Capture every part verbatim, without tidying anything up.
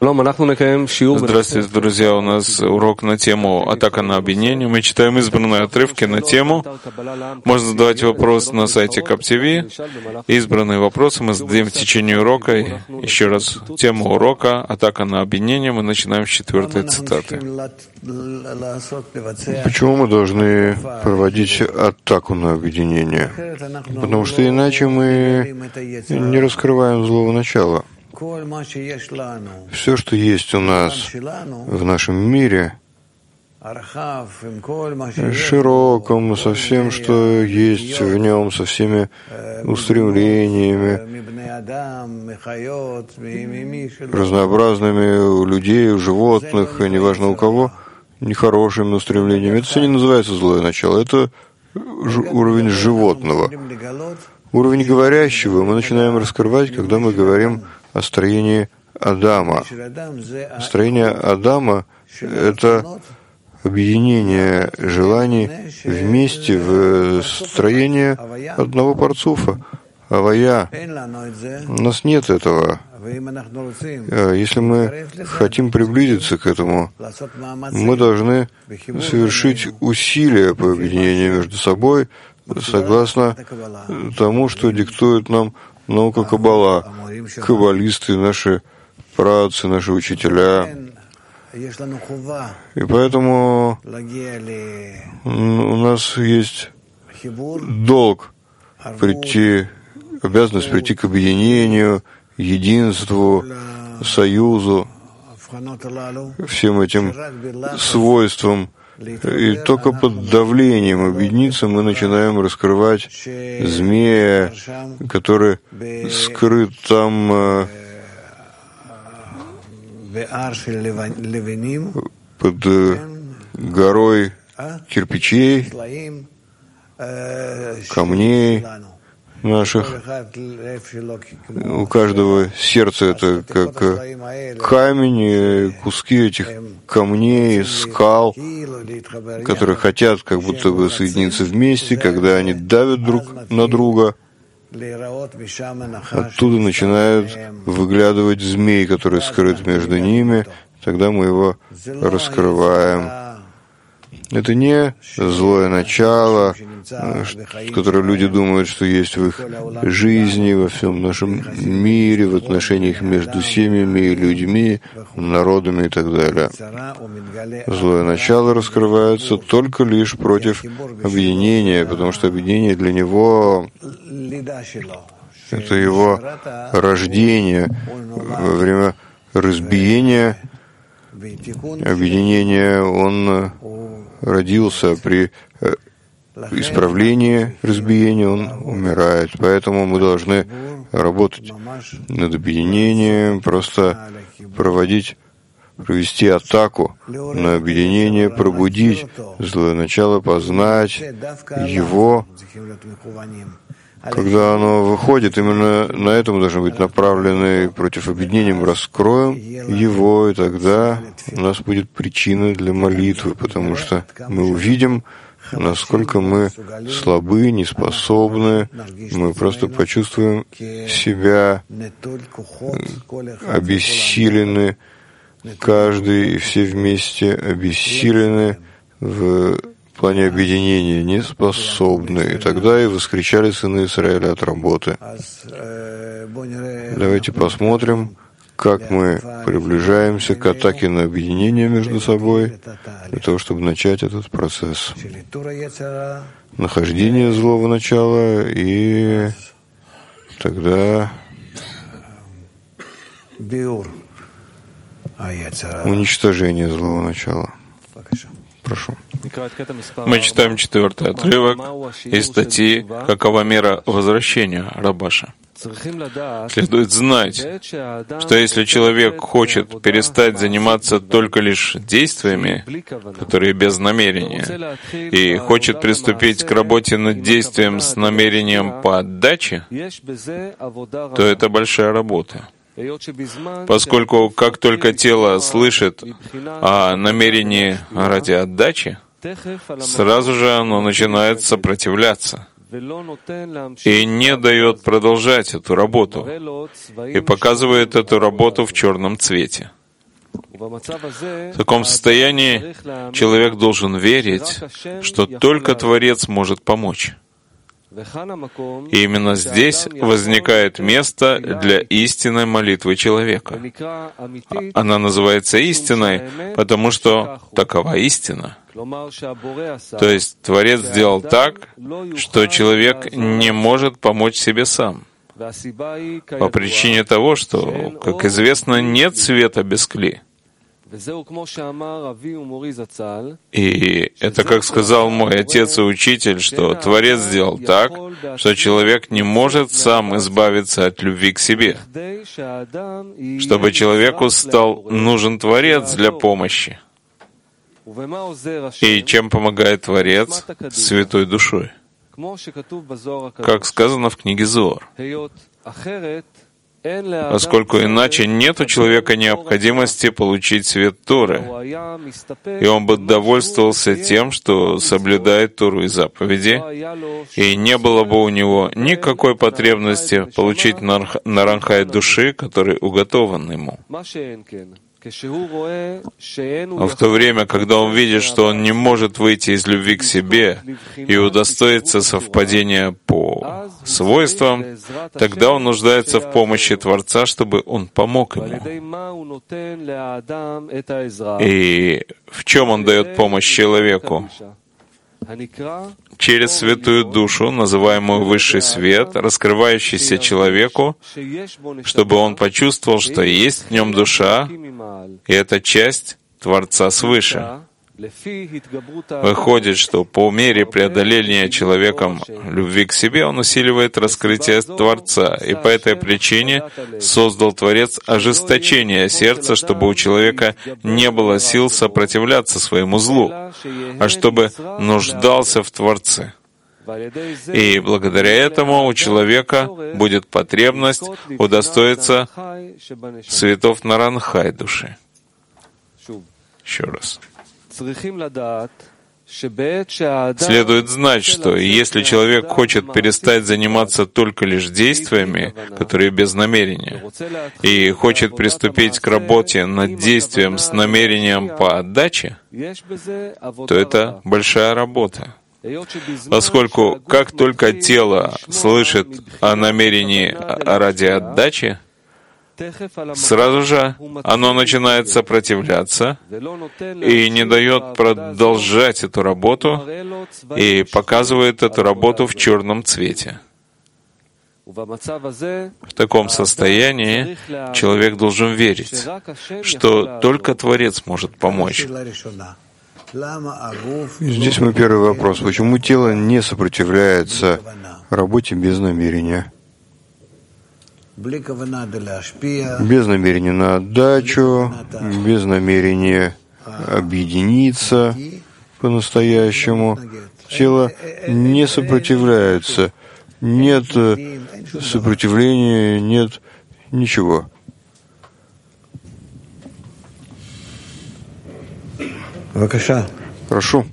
Здравствуйте, друзья. У нас урок на тему «Атака на объединение». Мы читаем избранные отрывки на тему. Можно задавать вопрос на сайте КапТВ. Избранные вопросы мы задаем в течение урока. Еще раз, тема урока «Атака на объединение». Мы начинаем с четвертой цитаты. Почему мы должны проводить атаку на объединение? Потому что иначе мы не раскрываем злого начала. Все, что есть у нас в нашем мире, широком, со всем, что есть в нем, со всеми устремлениями, разнообразными у людей, у животных, неважно у кого, нехорошими устремлениями. Это все не называется злое начало, это уровень животного. Уровень говорящего мы начинаем раскрывать, когда мы говорим о строении Адама. Строение Адама — это объединение желаний вместе в строение одного парцуфа, авая. У нас нет этого. Если мы хотим приблизиться к этому, мы должны совершить усилия по объединению между собой, согласно тому, что диктует нам наука Каббала, каббалисты, наши праотцы, наши учителя. И поэтому у нас есть долг прийти, обязанность прийти к объединению, единству, союзу, всем этим свойствам. И только под давлением объединиться мы начинаем раскрывать змея, который скрыт там под горой кирпичей, камней наших. У каждого сердца это как камень, куски этих камней, скал, которые хотят как будто бы соединиться вместе, когда они давят друг на друга. Оттуда начинают выглядывать змей, который скрыт между ними, тогда мы его раскрываем. Это не злое начало, которое люди думают, что есть в их жизни, во всем нашем мире, в отношениях между семьями и людьми, народами и так далее. Злое начало раскрывается только лишь против объединения, потому что объединение для него — это его рождение во время разбиения. Объединение, он родился при исправлении разбиения, он умирает. Поэтому мы должны работать над объединением, просто проводить, провести атаку на объединение, пробудить злое начало, познать его. Когда оно выходит, именно на это мы должны быть направлены против объединения. Мы раскроем его, и тогда у нас будет причина для молитвы, потому что мы увидим, насколько мы слабы, неспособны. Мы просто почувствуем себя обессилены, каждый и все вместе обессилены в в плане объединения не способны. И тогда и воскресали сыны Израиля от работы. Давайте посмотрим, как мы приближаемся к атаке на объединение между собой, для того, чтобы начать этот процесс нахождения злого начала и тогда уничтожение злого начала. Прошу. Мы читаем четвертый отрывок из статьи «Какова мера возвращения Рабаша». Следует знать, что если человек хочет перестать заниматься только лишь действиями, которые без намерения, и хочет приступить к работе над действием с намерением по отдаче, то это большая работа. Поскольку как только тело слышит о намерении ради отдачи, сразу же оно начинает сопротивляться и не дает продолжать эту работу, и показывает эту работу в черном цвете. В таком состоянии человек должен верить, что только Творец может помочь. И именно здесь возникает место для истинной молитвы человека. Она называется истиной, потому что такова истина. То есть Творец сделал так, что человек не может помочь себе сам. По причине того, что, как известно, нет света без кли. И это, как сказал мой отец и учитель, что Творец сделал так, что человек не может сам избавиться от любви к себе, чтобы человеку стал нужен Творец для помощи. И чем помогает Творец? Святой душой. Как сказано в книге Зоар. Поскольку иначе нет у человека необходимости получить свет Торы, и он бы довольствовался тем, что соблюдает Тору и заповеди, и не было бы у него никакой потребности получить наранхай души, который уготован ему. Но в то время, когда он видит, что он не может выйти из любви к себе и удостоиться совпадения по свойствам, тогда он нуждается в помощи Творца, чтобы он помог ему. И в чем он дает помощь человеку? Через святую душу, называемую высший свет, раскрывающийся человеку, чтобы он почувствовал, что есть в нем душа, и это часть Творца свыше. Выходит, что по мере преодоления человеком любви к себе он усиливает раскрытие Творца, и по этой причине создал Творец ожесточение сердца, чтобы у человека не было сил сопротивляться своему злу, а чтобы нуждался в Творце. И благодаря этому у человека будет потребность удостоиться цветов наранхай души. Еще раз. Следует знать, что если человек хочет перестать заниматься только лишь действиями, которые без намерения, и хочет приступить к работе над действием с намерением по отдаче, то это большая работа. Поскольку как только тело слышит о намерении ради отдачи, сразу же оно начинает сопротивляться и не дает продолжать эту работу и показывает эту работу в черном цвете. В таком состоянии человек должен верить, что только Творец может помочь. Здесь мой первый вопрос. Почему тело не сопротивляется работе без намерения? Без намерения на отдачу, без намерения объединиться по-настоящему. Тело не сопротивляется. Нет сопротивления, нет ничего. Прошу.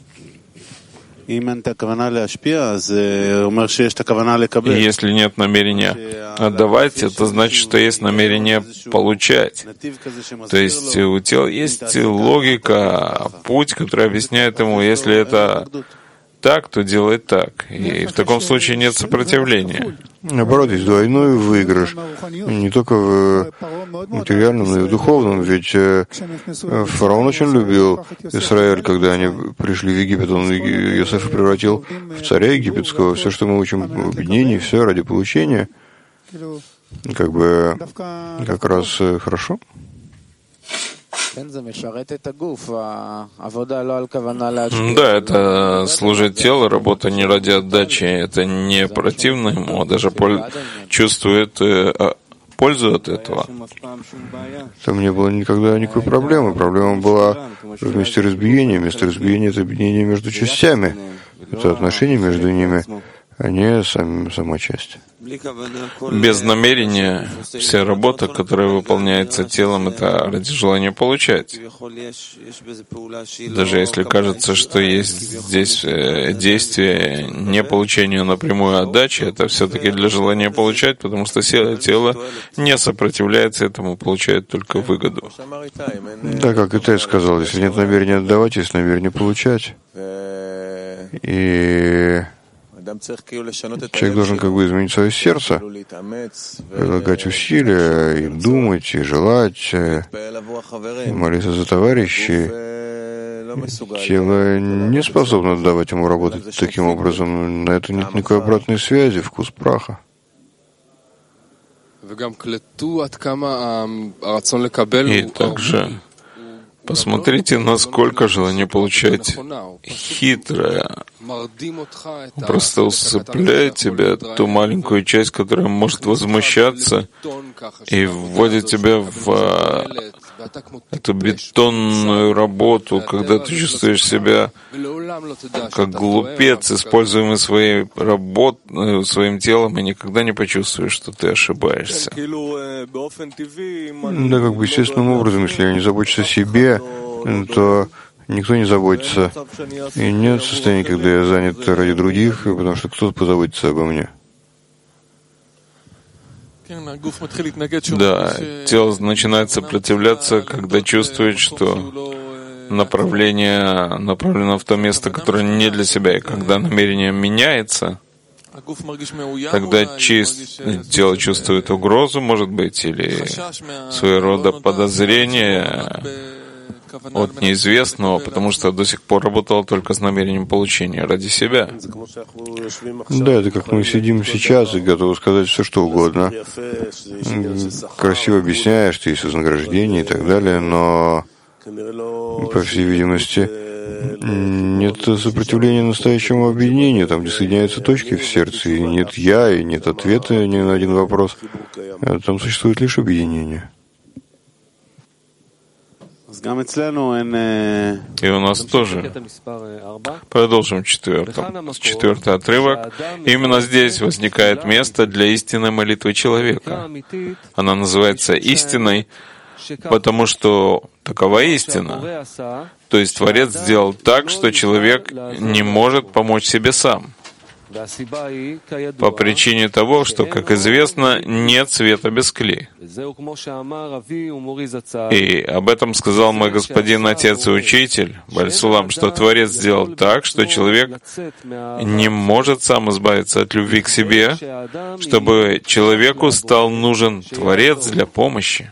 Если нет намерения отдавать, это значит, что есть намерение получать. То есть у тела есть логика, путь, который объясняет ему, если это так, то делает так. И в таком случае нет сопротивления. Наоборот, есть двойной выигрыш. Не только в материальном, но и в духовном. Ведь фараон очень любил Израиль, когда они пришли в Египет. Он Йосефа превратил в царя египетского. Все, что мы учим в объединении, все ради получения. Как бы как раз хорошо. Да, это служит телу, работа не ради отдачи, это не противно ему, а даже чувствует пользу от этого. Там не было никогда никакой проблемы. Проблема была в месте разбиения. Место разбиения — это объединение между частями. Это отношения между ними. а не сам, сама часть. Без намерения вся работа, которая выполняется телом, это ради желания получать. Даже если кажется, что есть здесь действие не получения напрямую отдачи, это все-таки для желания получать, потому что тело не сопротивляется этому, получает только выгоду. Да, как и ты сказал, если нет намерения отдавать, есть намерение получать. И человек должен как бы изменить свое сердце, прилагать усилия, и думать, и желать, и молиться за товарищей. Тело не способно давать ему работать таким образом. На это нет никакой обратной связи, вкус праха. И также посмотрите, насколько желание получать хитрое. Просто усыпляет тебя ту маленькую часть, которая может возмущаться, и вводит тебя в эту бетонную работу, когда ты чувствуешь себя как глупец, используемый своей работ... своим телом, и никогда не почувствуешь, что ты ошибаешься. Да, как бы естественным образом, если я не забочусь о себе, то никто не заботится. И нет состояния, когда я занят ради других, потому что кто-то позаботится обо мне. Да, тело начинает сопротивляться, когда чувствует, что направление направлено в то место, которое не для себя. И когда намерение меняется, тогда чист, тело чувствует угрозу, может быть, или своего рода подозрение от неизвестного, потому что до сих пор работала только с намерением получения ради себя. Да, это как мы сидим сейчас и готовы сказать все, что угодно. Красиво объясняешь, что есть вознаграждение и так далее, но, по всей видимости, нет сопротивления настоящему объединению, там, где соединяются точки в сердце, и нет «я», и нет ответа ни на один вопрос. Там существует лишь объединение. И у нас тоже. Продолжим четвертый, четвертый отрывок. Именно здесь возникает место для истинной молитвы человека. Она называется истиной, потому что такова истина. То есть Творец сделал так, что человек не может помочь себе сам. По причине того, что, как известно, нет света без кли. И об этом сказал мой господин, отец и учитель, Бааль Сулам, что Творец сделал так, что человек не может сам избавиться от любви к себе, чтобы человеку стал нужен Творец для помощи.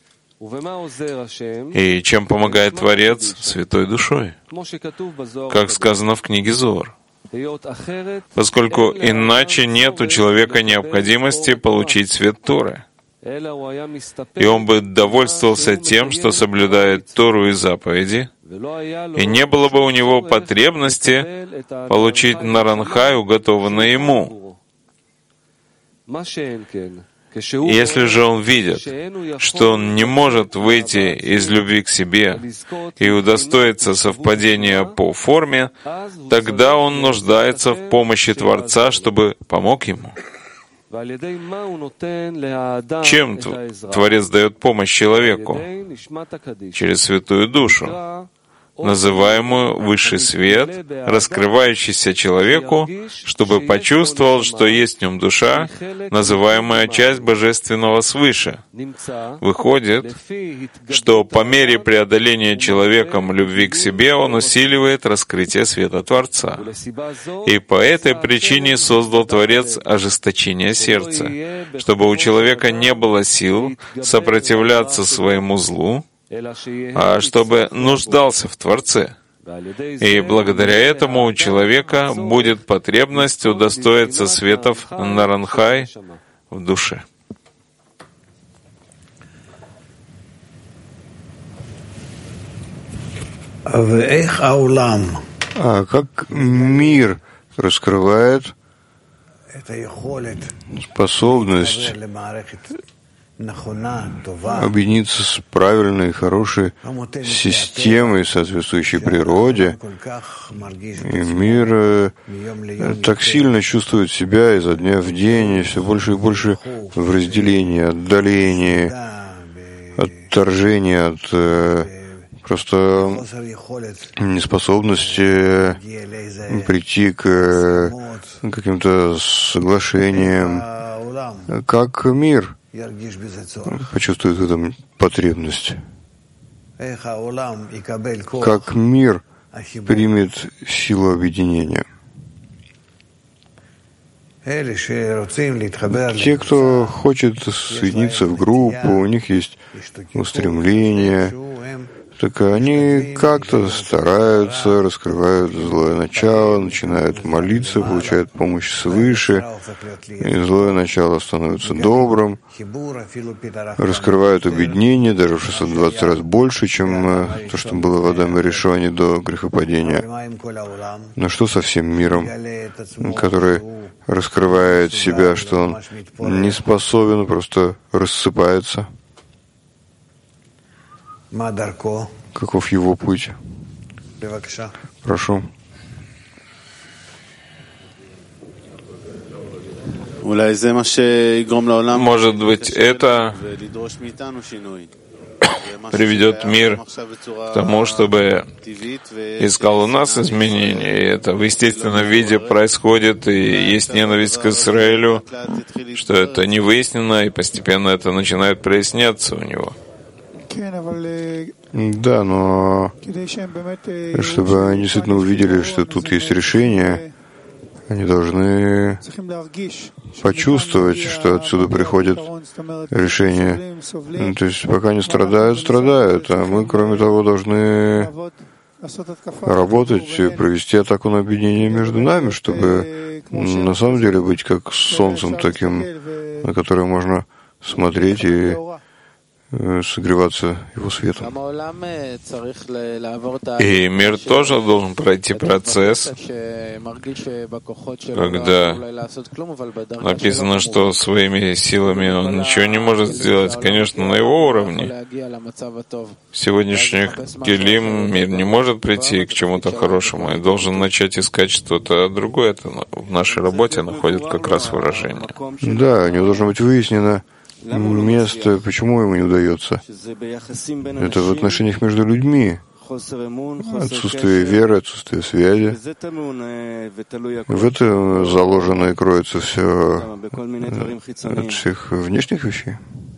И чем помогает Творец? Святой душой, как сказано в книге Зоар. Поскольку иначе нет у человека необходимости получить свет Торы. И он бы довольствовался тем, что соблюдает Тору и заповеди, и не было бы у него потребности получить наранхай, уготованный ему. Если же он видит, что он не может выйти из любви к себе и удостоиться совпадения по форме, тогда он нуждается в помощи Творца, чтобы помог ему. Чем Творец дает помощь человеку? Через Святую Душу, называемую Высший Свет, раскрывающийся человеку, чтобы почувствовал, что есть в нем душа, называемая часть Божественного свыше. Выходит, что по мере преодоления человеком любви к себе он усиливает раскрытие света Творца. И по этой причине создал Творец ожесточение сердца, чтобы у человека не было сил сопротивляться своему злу, а чтобы нуждался в Творце. И благодаря этому у человека будет потребность удостоиться светов Наранхай в душе. А как мир раскрывает способность объединиться с правильной, хорошей системой, соответствующей природе, и мир так сильно чувствует себя изо дня в день, все больше и больше в разделении, отдалении, отторжении от просто неспособности прийти к каким-то соглашениям, как мир почувствует в этом потребность, как мир примет силу объединения. Те, кто хочет соединиться в группу, у них есть устремление, так они как-то стараются, раскрывают злое начало, начинают молиться, получают помощь свыше, и злое начало становится добрым, раскрывают объединение даже в шестьсот двадцать раз больше, чем то, что было в Адаме Ришоне до грехопадения. Но что со всем миром, который раскрывает себя, что он не способен, просто рассыпается? Каков его путь? Прошу. Может быть, это приведет мир к тому, чтобы искал у нас изменения. И это в естественном виде происходит, и есть ненависть к Израилю, что это не выяснено, и постепенно это начинает проясняться у него. Да, но чтобы они действительно увидели, что тут есть решение, они должны почувствовать, что отсюда приходит решение. Ну, то есть пока они страдают, страдают, а мы, кроме того, должны работать, провести атаку на объединение между нами, чтобы на самом деле быть как солнцем таким, на которое можно смотреть и согреваться его светом. И мир тоже должен пройти процесс, когда написано, что своими силами он ничего не может сделать, конечно, на его уровне. В сегодняшних келим мир не может прийти к чему-то хорошему и должен начать искать что-то другое. Это в нашей работе находит как раз выражение. Да, у него должно быть выяснено место, почему ему не удается. Это в отношениях между людьми. Отсутствие веры, отсутствие связи. В это заложено и кроется все от всех внешних вещей.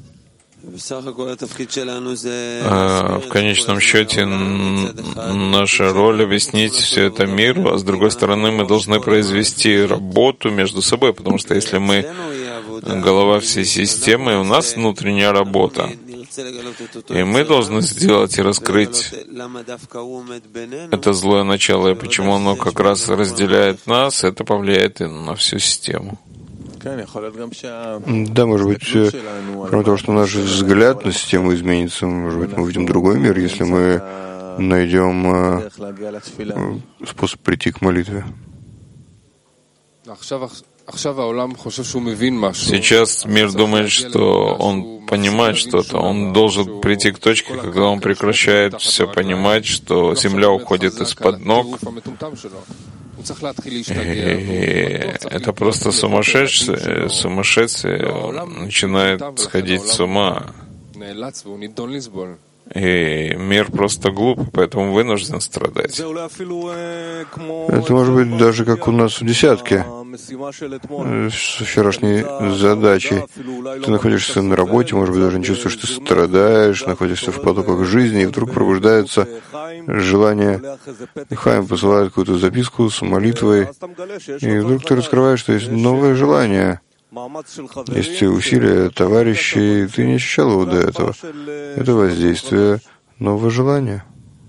В конечном счете наша роль объяснить все это миру, а с другой стороны мы должны произвести работу между собой, потому что если мы голова всей системы, у нас внутренняя работа, и мы должны сделать и раскрыть это злое начало, и почему оно как раз разделяет нас, это повлияет и на всю систему. Да, может быть, кроме того, что наш взгляд на систему изменится, может быть, мы увидим другой мир, если мы найдем способ прийти к молитве. Сейчас мир думает, что он понимает что-то. Он должен прийти к точке, когда он прекращает все понимать, что земля уходит из-под ног. И это просто сумасшедший, сумасшедший начинает сходить с ума. И мир просто глуп, поэтому вынужден страдать. Это может быть даже как у нас в десятке, с вчерашней задачей. Ты находишься на работе, может быть, даже не чувствуешь, что ты страдаешь, находишься в потоках жизни, и вдруг пробуждается желание. Хаим посылает какую-то записку с молитвой, и вдруг ты раскрываешь, что есть новое желание. Есть усилия товарищей, ты не ощущал его до этого. Это воздействие нового желания.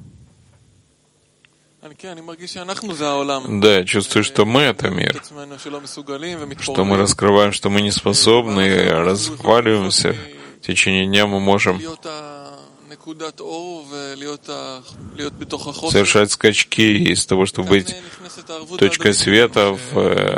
Да, я чувствую, что мы — это мир, что мы раскрываем, что мы не способны, разваливаемся. В течение дня мы можем совершать скачки из того, чтобы быть точкой света в,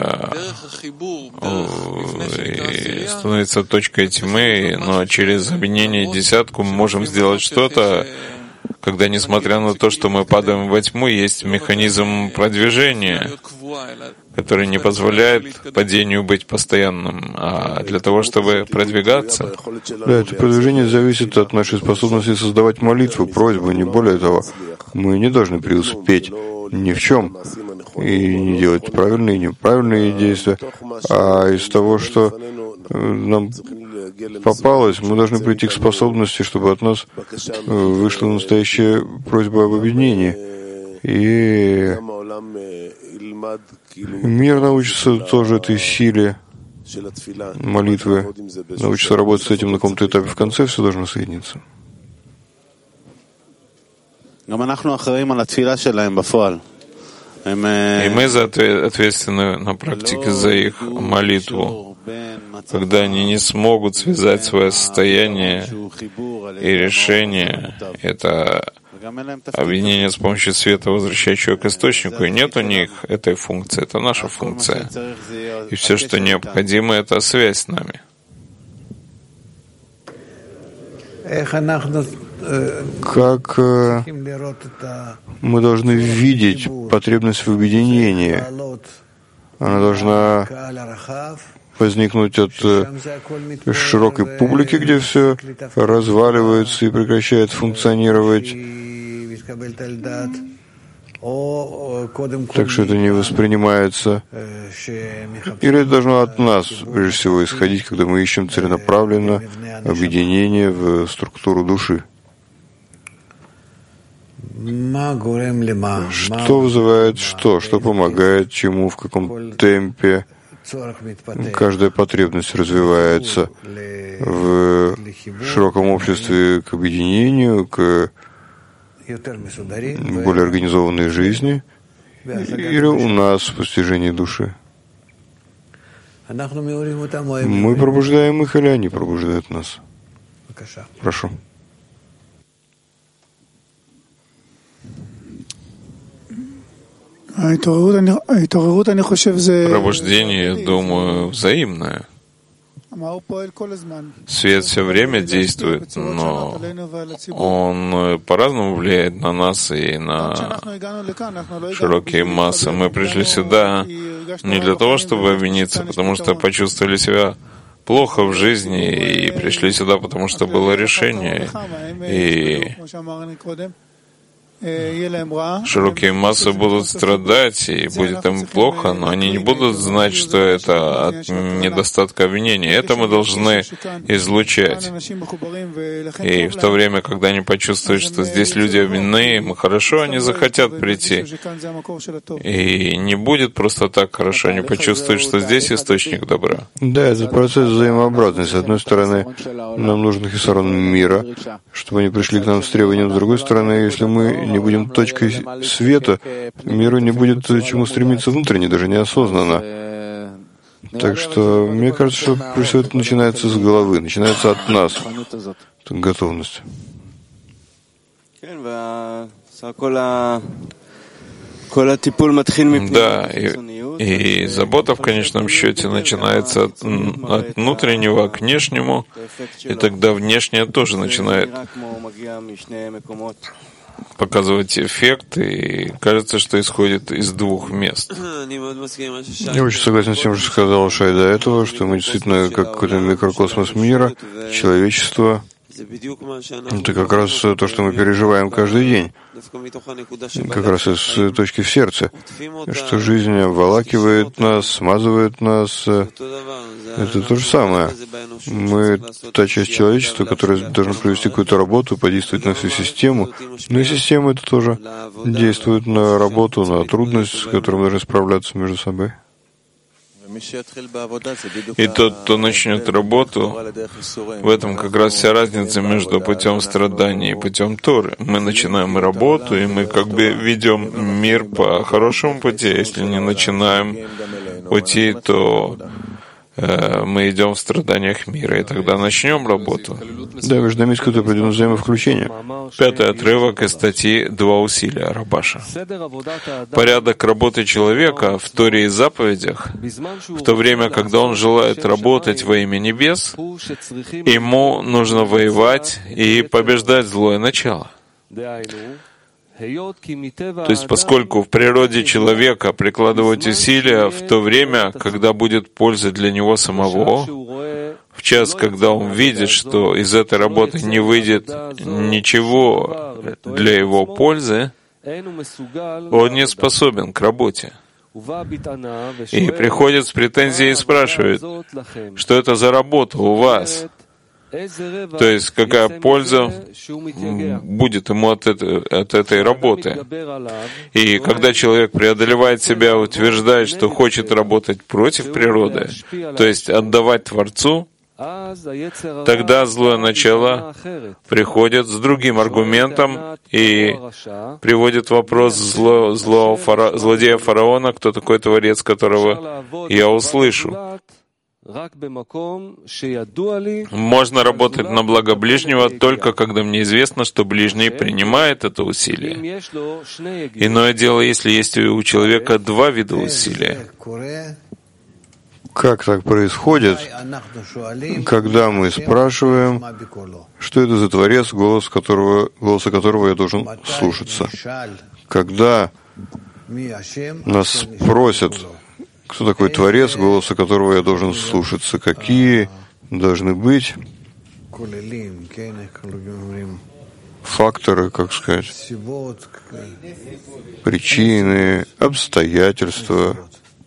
в, и становится точкой тьмы, но через объединение десятку мы можем сделать что-то, когда, несмотря на то, что мы падаем во тьму, есть механизм продвижения, который не позволяет падению быть постоянным, а для того, чтобы продвигаться. Да, это продвижение зависит от нашей способности создавать молитву, просьбу, не более того. Мы не должны преуспеть ни в чем и не делать правильные и неправильные действия, а из того, что нам попалось, мы должны прийти к способности, чтобы от нас вышла настоящая просьба об объединении. И мир научится тоже этой силе молитвы, научится работать с этим на каком-то этапе. В конце все должно соединиться. И мы за ответственны на практике за их молитву, когда они не смогут связать свое состояние и решение. Это объединение с помощью света, возвращающего к источнику, и нет у них этой функции. Это наша функция. И все, что необходимо, это связь с нами. Как э, мы должны видеть потребность в объединении? Она должна возникнуть от э, широкой публики, где все разваливается и прекращает функционировать. Так что это не воспринимается. Или это должно от нас, прежде всего, исходить, когда мы ищем целенаправленно объединение в структуру души. Что вызывает что? Что помогает чему, в каком темпе каждая потребность развивается в широком обществе к объединению, к более организованной жизни, или у нас в постижении души? Мы пробуждаем их, или они пробуждают нас? Прошу. Пробуждение, я думаю, взаимное. Свет все время действует, но он по-разному влияет на нас и на широкие массы. Мы пришли сюда не для того, чтобы объединиться, потому что почувствовали себя плохо в жизни и пришли сюда, потому что было решение. И широкие массы будут страдать, и будет им плохо, но они не будут знать, что это от недостатка обвинения. Это мы должны излучать. И в то время, когда они почувствуют, что здесь люди обвинены, им хорошо, они захотят прийти. И не будет просто так хорошо, они почувствуют, что здесь источник добра. Да, это процесс взаимообразный. С одной стороны, нам нужен хисарон мира, чтобы они пришли к нам с требованием. С другой стороны, если мы не будем точкой света, миру не будет чему стремиться внутренне, даже неосознанно. Так что, мне кажется, что все это начинается с головы, начинается от нас. Это готовность. Да, и, и забота в конечном счете начинается от, от внутреннего к внешнему, и тогда внешнее тоже начинает показывать эффект, и кажется, что исходит из двух мест. Я очень согласен с тем, что сказал Шай до этого, что мы действительно как какой-то микрокосмос мира, человечество. Это как раз то, что мы переживаем каждый день, как раз из точки в сердце, что жизнь обволакивает нас, смазывает нас. Это то же самое. Мы та часть человечества, которая должна провести какую-то работу, подействовать на всю систему. Но и система это тоже действует на работу, на трудность, с которой мы должны справляться между собой. И тот, кто начнет работу, в этом как раз вся разница между путем страданий и путем Торы. Мы начинаем работу, и мы как бы ведем мир по хорошему пути. Если не начинаем пути, то мы идем в страданиях мира, и тогда начнем работу. Да, вы же заметили какое-то определенное взаимовключение. Пятый отрывок из статьи «Два усилия» Рабаша. Порядок работы человека в Торе и заповедях, в то время, когда он желает работать во имя небес, ему нужно воевать и побеждать злое начало. То есть, поскольку в природе человека прикладывать усилия в то время, когда будет польза для него самого, в час, когда он видит, что из этой работы не выйдет ничего для его пользы, он не способен к работе. И приходит с претензией и спрашивает, что это за работа у вас? То есть, какая польза будет ему от этой, от этой работы. И когда человек преодолевает себя и утверждает, что хочет работать против природы, то есть отдавать Творцу, тогда злое начало приходит с другим аргументом и приводит вопрос зло, зло, фара, злодея фараона, кто такой Творец, которого я услышу. Можно работать на благо ближнего только когда мне известно, что ближний принимает это усилие. Иное дело, если есть у человека два вида усилия. Как так происходит, когда мы спрашиваем, что это за Творец, голос которого, голоса которого я должен слушаться? Когда нас спросят, кто такой Творец, голоса которого я должен слушаться, какие должны быть факторы, как сказать, причины, обстоятельства,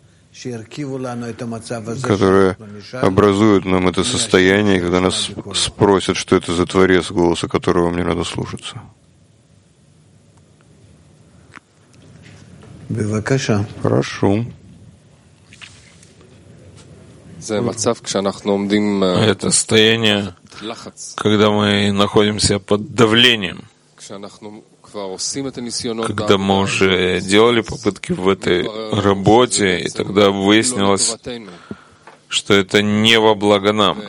которые образуют нам это состояние, когда нас спросят, что это за Творец, голоса которого мне надо слушаться. Хорошо. Это состояние, когда мы находимся под давлением, когда мы уже делали попытки в этой работе, и тогда выяснилось, что это не во благо нам.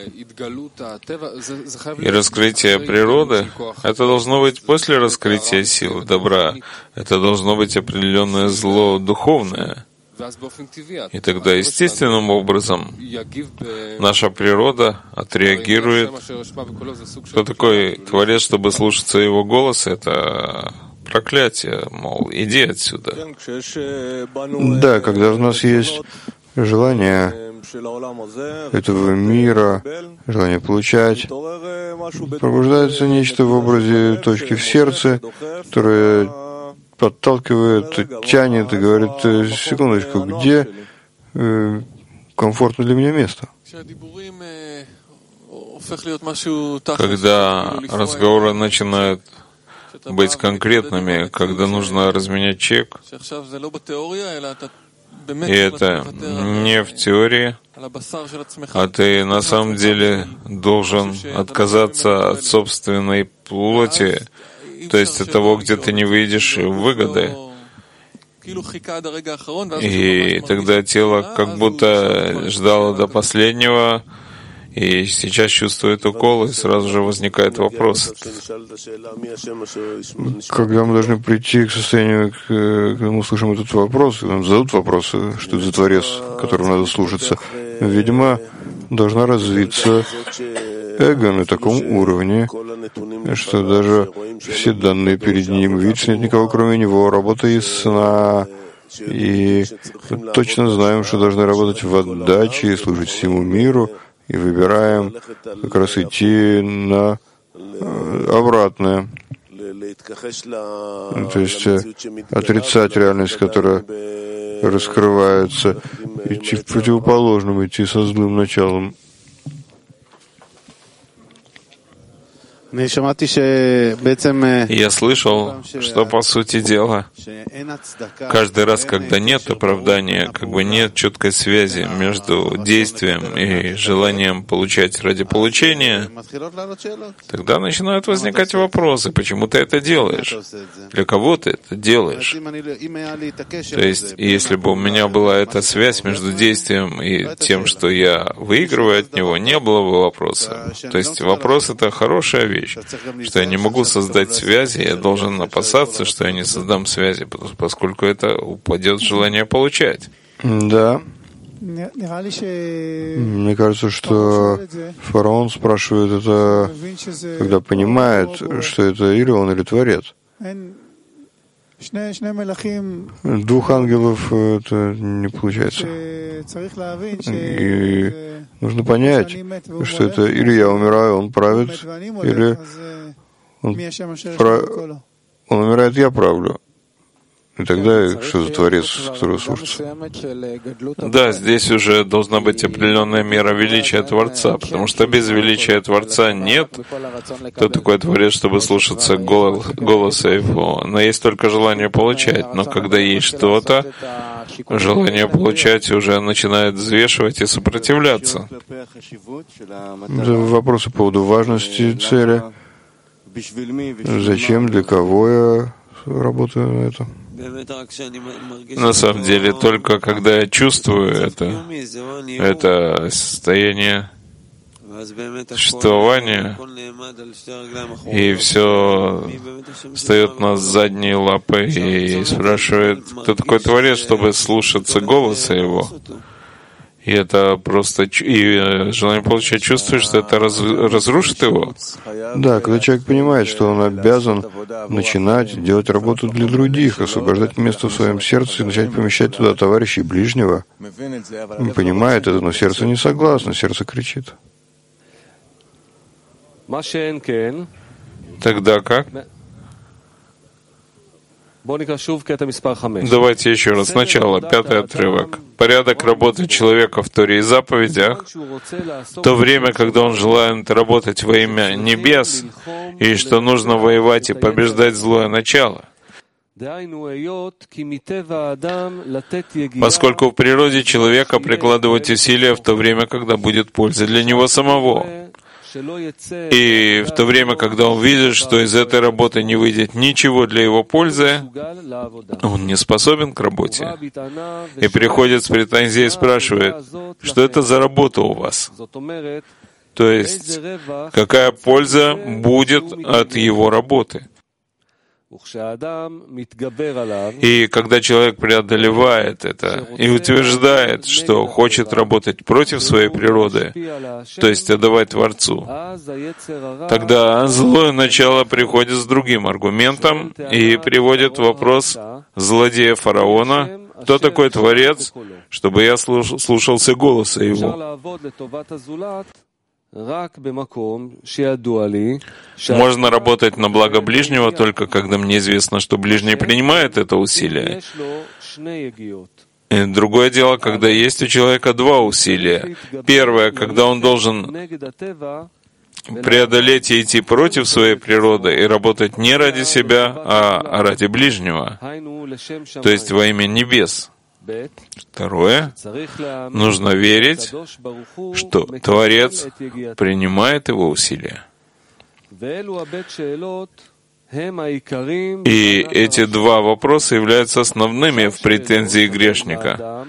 И раскрытие природы — это должно быть после раскрытия силы добра. Это должно быть определенное зло духовное. И тогда естественным образом наша природа отреагирует. Кто такой Творец, чтобы слушаться его голоса? Это проклятие, мол, иди отсюда. Да, когда у нас есть желание этого мира, желание получать, пробуждается нечто в образе точки в сердце, которое подталкивает, тянет и говорит: секундочку, где э, комфортно для меня место? Когда разговоры начинают быть конкретными, когда нужно разменять чек, и это не в теории, а ты на самом деле должен отказаться от собственной плоти, то есть от того, где ты не видишь выгоды. И тогда тело как будто ждало до последнего, и сейчас чувствует укол, и сразу же возникает вопрос. Когда мы должны прийти к состоянию, когда мы услышим этот вопрос, нам зададут вопрос, что это за Творец, которому надо слушаться, видимо, должна развиться эго на таком уровне, что даже все данные перед ним, видишь, нет никого кроме него, работа из сна, и мы точно знаем, что должны работать в отдаче и служить всему миру, и выбираем как раз идти на обратное. То есть отрицать реальность, которая раскрывается, идти в противоположном, идти со злым началом. Я слышал, что, по сути дела, каждый раз, когда нет оправдания, как бы нет четкой связи между действием и желанием получать ради получения, тогда начинают возникать вопросы, почему ты это делаешь, для кого ты это делаешь. То есть, если бы у меня была эта связь между действием и тем, что я выигрываю от него, не было бы вопроса. То есть, вопрос — это хорошая вещь, что я не могу создать связи, я должен опасаться, что я не создам связи, поскольку это упадет в желание получать. Да. Мне кажется, что фараон спрашивает это, когда понимает, что это или он, или Творец. Двух ангелов это не получается. И нужно понять, что это или я умираю, он правит, или он, прав... он умирает, я правлю. И тогда что за Творец, который служится? Да, здесь уже должна быть определенная мера величия Творца, потому что без величия Творца нет. Кто такой Творец, чтобы слушаться голос, голоса Его? Но есть только желание получать. Но когда есть что-то, желание получать уже начинает взвешивать и сопротивляться. Вопросы по поводу важности цели. Зачем, для кого я работаю на это? На самом деле, только когда я чувствую это, это состояние существования, и все встает на задние лапы и спрашивает, кто такой Творец, чтобы слушаться голоса Его. И это просто и желание получать чувствует, что это раз, разрушит его. Да, когда человек понимает, что он обязан начинать делать работу для других, освобождать место в своем сердце и начать помещать туда товарищей ближнего, он понимает это, но сердце не согласно, сердце кричит. Тогда как? Давайте еще раз сначала, пятый отрывок. Порядок работы человека в Торе и заповедях, в то время, когда он желает работать во имя небес, и что нужно воевать и побеждать злое начало. Поскольку в природе человека прикладывать усилия в то время, когда будет польза для него самого. И в то время, когда он видит, что из этой работы не выйдет ничего для его пользы, он не способен к работе. И приходит с претензией и спрашивает, что это за работа у вас? То есть, какая польза будет от его работы? И когда человек преодолевает это и утверждает, что хочет работать против своей природы, то есть отдавать Творцу, тогда злое начало приходит с другим аргументом и приводит вопрос злодея фараона, кто такой Творец, чтобы я слушался голоса его. Можно работать на благо ближнего только когда мне известно, что ближний принимает это усилие. И другое дело, когда есть у человека два усилия. Первое, когда он должен преодолеть и идти против своей природы и работать не ради себя, а ради ближнего, то есть во имя небес. Второе, нужно верить, что Творец принимает его усилия. И эти два вопроса являются основными в претензии грешника.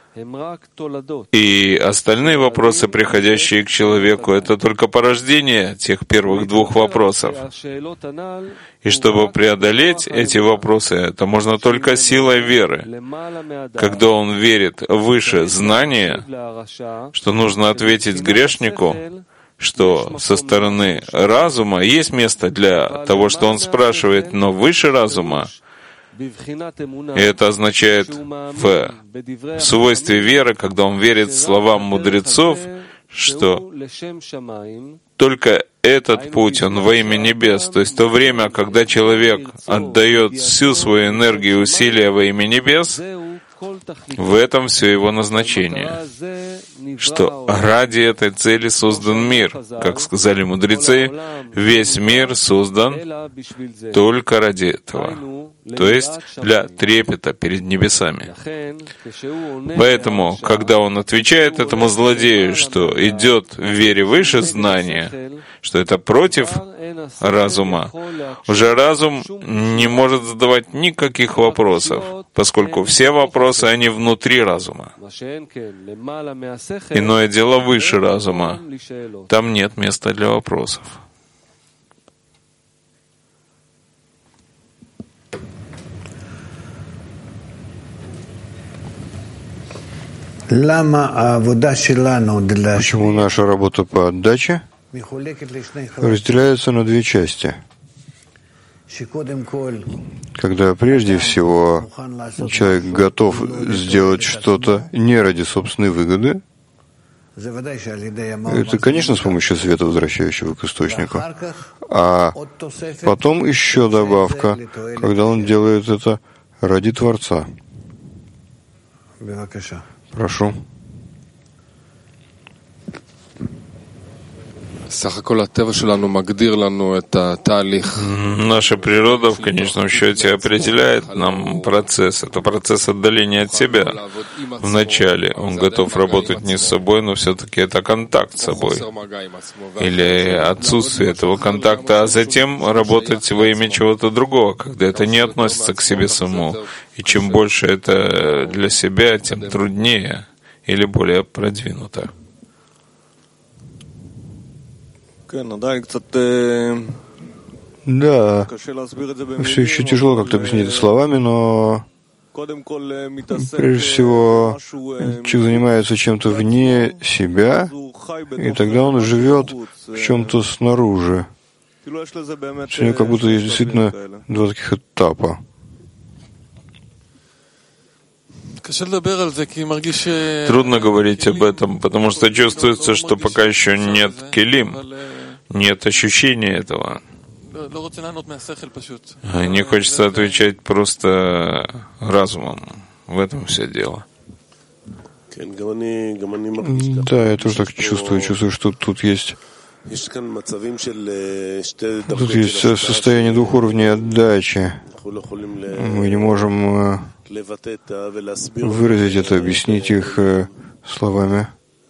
И остальные вопросы, приходящие к человеку, это только порождение тех первых двух вопросов. И чтобы преодолеть эти вопросы, это можно только силой веры. Когда он верит выше знания, что нужно ответить грешнику, что со стороны разума есть место для того, что он спрашивает, но выше разума. И это означает в свойстве веры, когда он верит словам мудрецов, что только этот путь, он во имя небес, то есть то время, когда человек отдает всю свою энергию и усилия во имя небес, В этом все его назначение, что ради этой цели создан мир. Как сказали мудрецы, весь мир создан только ради этого, то есть для трепета перед небесами. Поэтому, когда он отвечает этому злодею, что идет в вере выше знания, что это против разума, уже разум не может задавать никаких вопросов, поскольку все вопросы, они внутри разума. Иное дело выше разума. Там нет места для вопросов. Почему наша работа по отдаче разделяется на две части? Когда прежде всего человек готов сделать что-то не ради собственной выгоды, это, конечно, с помощью света, возвращающего к источнику. А потом еще добавка, когда он делает это ради Творца. Прошу. Наша природа в конечном счете определяет нам процесс. Это процесс отдаления от себя. Вначале он готов работать не с собой, но все-таки это контакт с собой. Или отсутствие этого контакта, а затем работать во имя чего-то другого, когда это не относится к себе самому. И чем больше это для себя, тем труднее или более продвинуто. Да, все еще тяжело как-то объяснить это словами, но прежде всего человек занимается чем-то вне себя, и тогда он живет в чем-то снаружи. У него как будто есть действительно два таких этапа. Трудно говорить об этом, потому что чувствуется, что пока еще нет келим, нет ощущения этого. Не хочется отвечать просто разумом. В этом все дело. Да, я тоже так чувствую. Чувствую, что тут есть Тут есть состояние двух уровней отдачи. Мы не можем выразить это, объяснить их словами.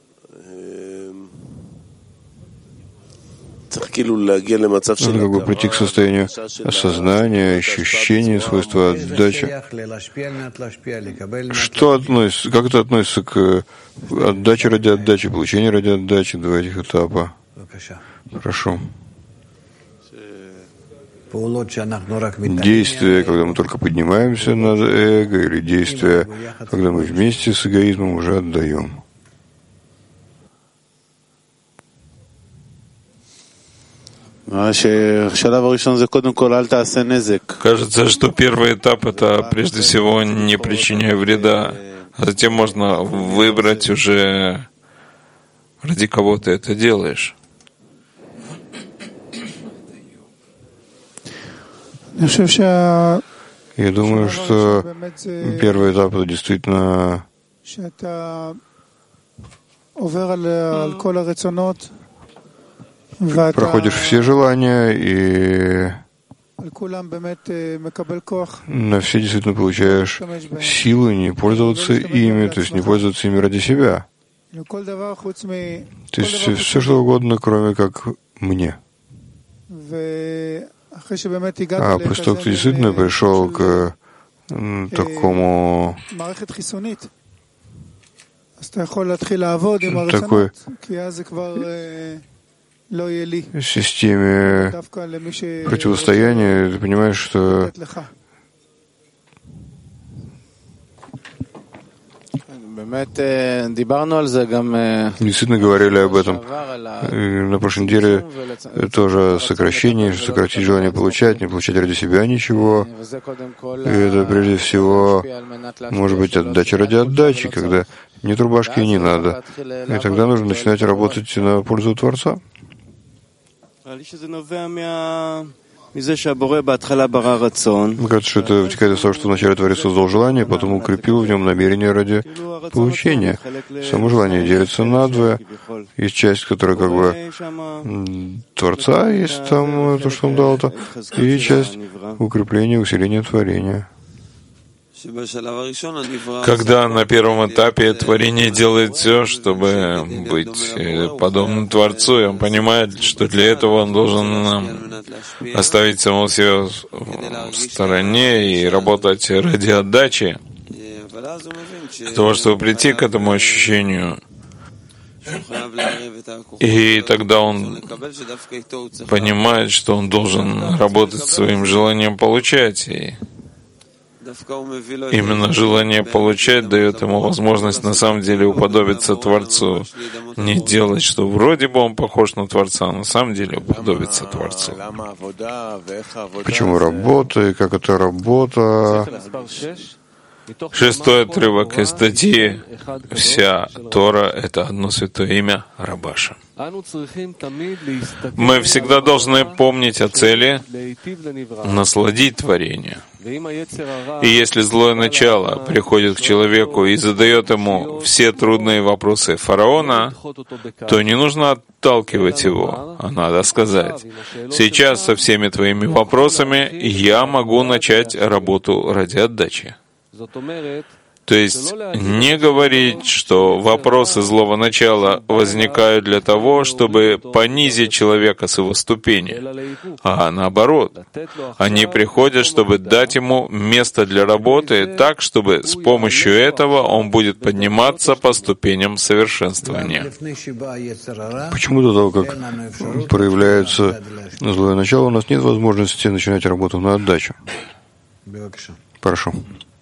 Надо как бы прийти к состоянию осознания, ощущения, свойства отдачи. Что относится, как это относится к отдаче ради отдачи, получению ради отдачи, два этих этапа? Прошу. Действия, когда мы только поднимаемся над эго, или действия, когда мы вместе с эгоизмом уже отдаем. Кажется, что первый этап — это прежде всего не причиняя вреда, а затем можно выбрать уже, ради кого ты это делаешь. Я думаю, что первый этап — это действительно проходишь все желания и на все действительно получаешь силы не пользоваться ими, то есть не пользоваться ими ради себя. То есть все, все что угодно, кроме как мне. А после того, как ты действительно пришел к такому такой системе противостояния, ты понимаешь, что действительно говорили об этом. И на прошлой неделе тоже сокращение, сократить желание получать, не получать ради себя ничего. И это прежде всего может быть отдача ради отдачи, когда нет рубашки и не надо. И тогда нужно начинать работать на пользу Творца. Мне кажется, что это вытекает из того, что вначале Творец создал желание, потом укрепил в нем намерение ради получения. Само желание делится надвое. Есть часть, которая как бы Творца, есть там то, что он дал, это, и часть укрепления, усиления творения. Когда на первом этапе творение делает все, чтобы быть подобным Творцу, и он понимает, что для этого он должен оставить самого себя в стороне и работать ради отдачи, для того, чтобы прийти к этому ощущению. И тогда он понимает, что он должен работать своим желанием получать. И именно желание получать дает ему возможность на самом деле уподобиться Творцу. Не делать, что вроде бы он похож на Творца, а на самом деле уподобиться Творцу. Почему работа и как это работа? Шестой отрывок из статьи «Вся Тора — это одно святое имя Рабаша». Мы всегда должны помнить о цели насладить творение. И если злое начало приходит к человеку и задает ему все трудные вопросы фараона, то не нужно отталкивать его, а надо сказать: «Сейчас со всеми твоими вопросами я могу начать работу ради отдачи». То есть не говорить, что вопросы злого начала возникают для того, чтобы понизить человека с его ступени, а наоборот, они приходят, чтобы дать ему место для работы так, чтобы с помощью этого он будет подниматься по ступеням совершенствования. Почему до того, как проявляется злое начало, у нас нет возможности начинать работу на отдачу? Прошу.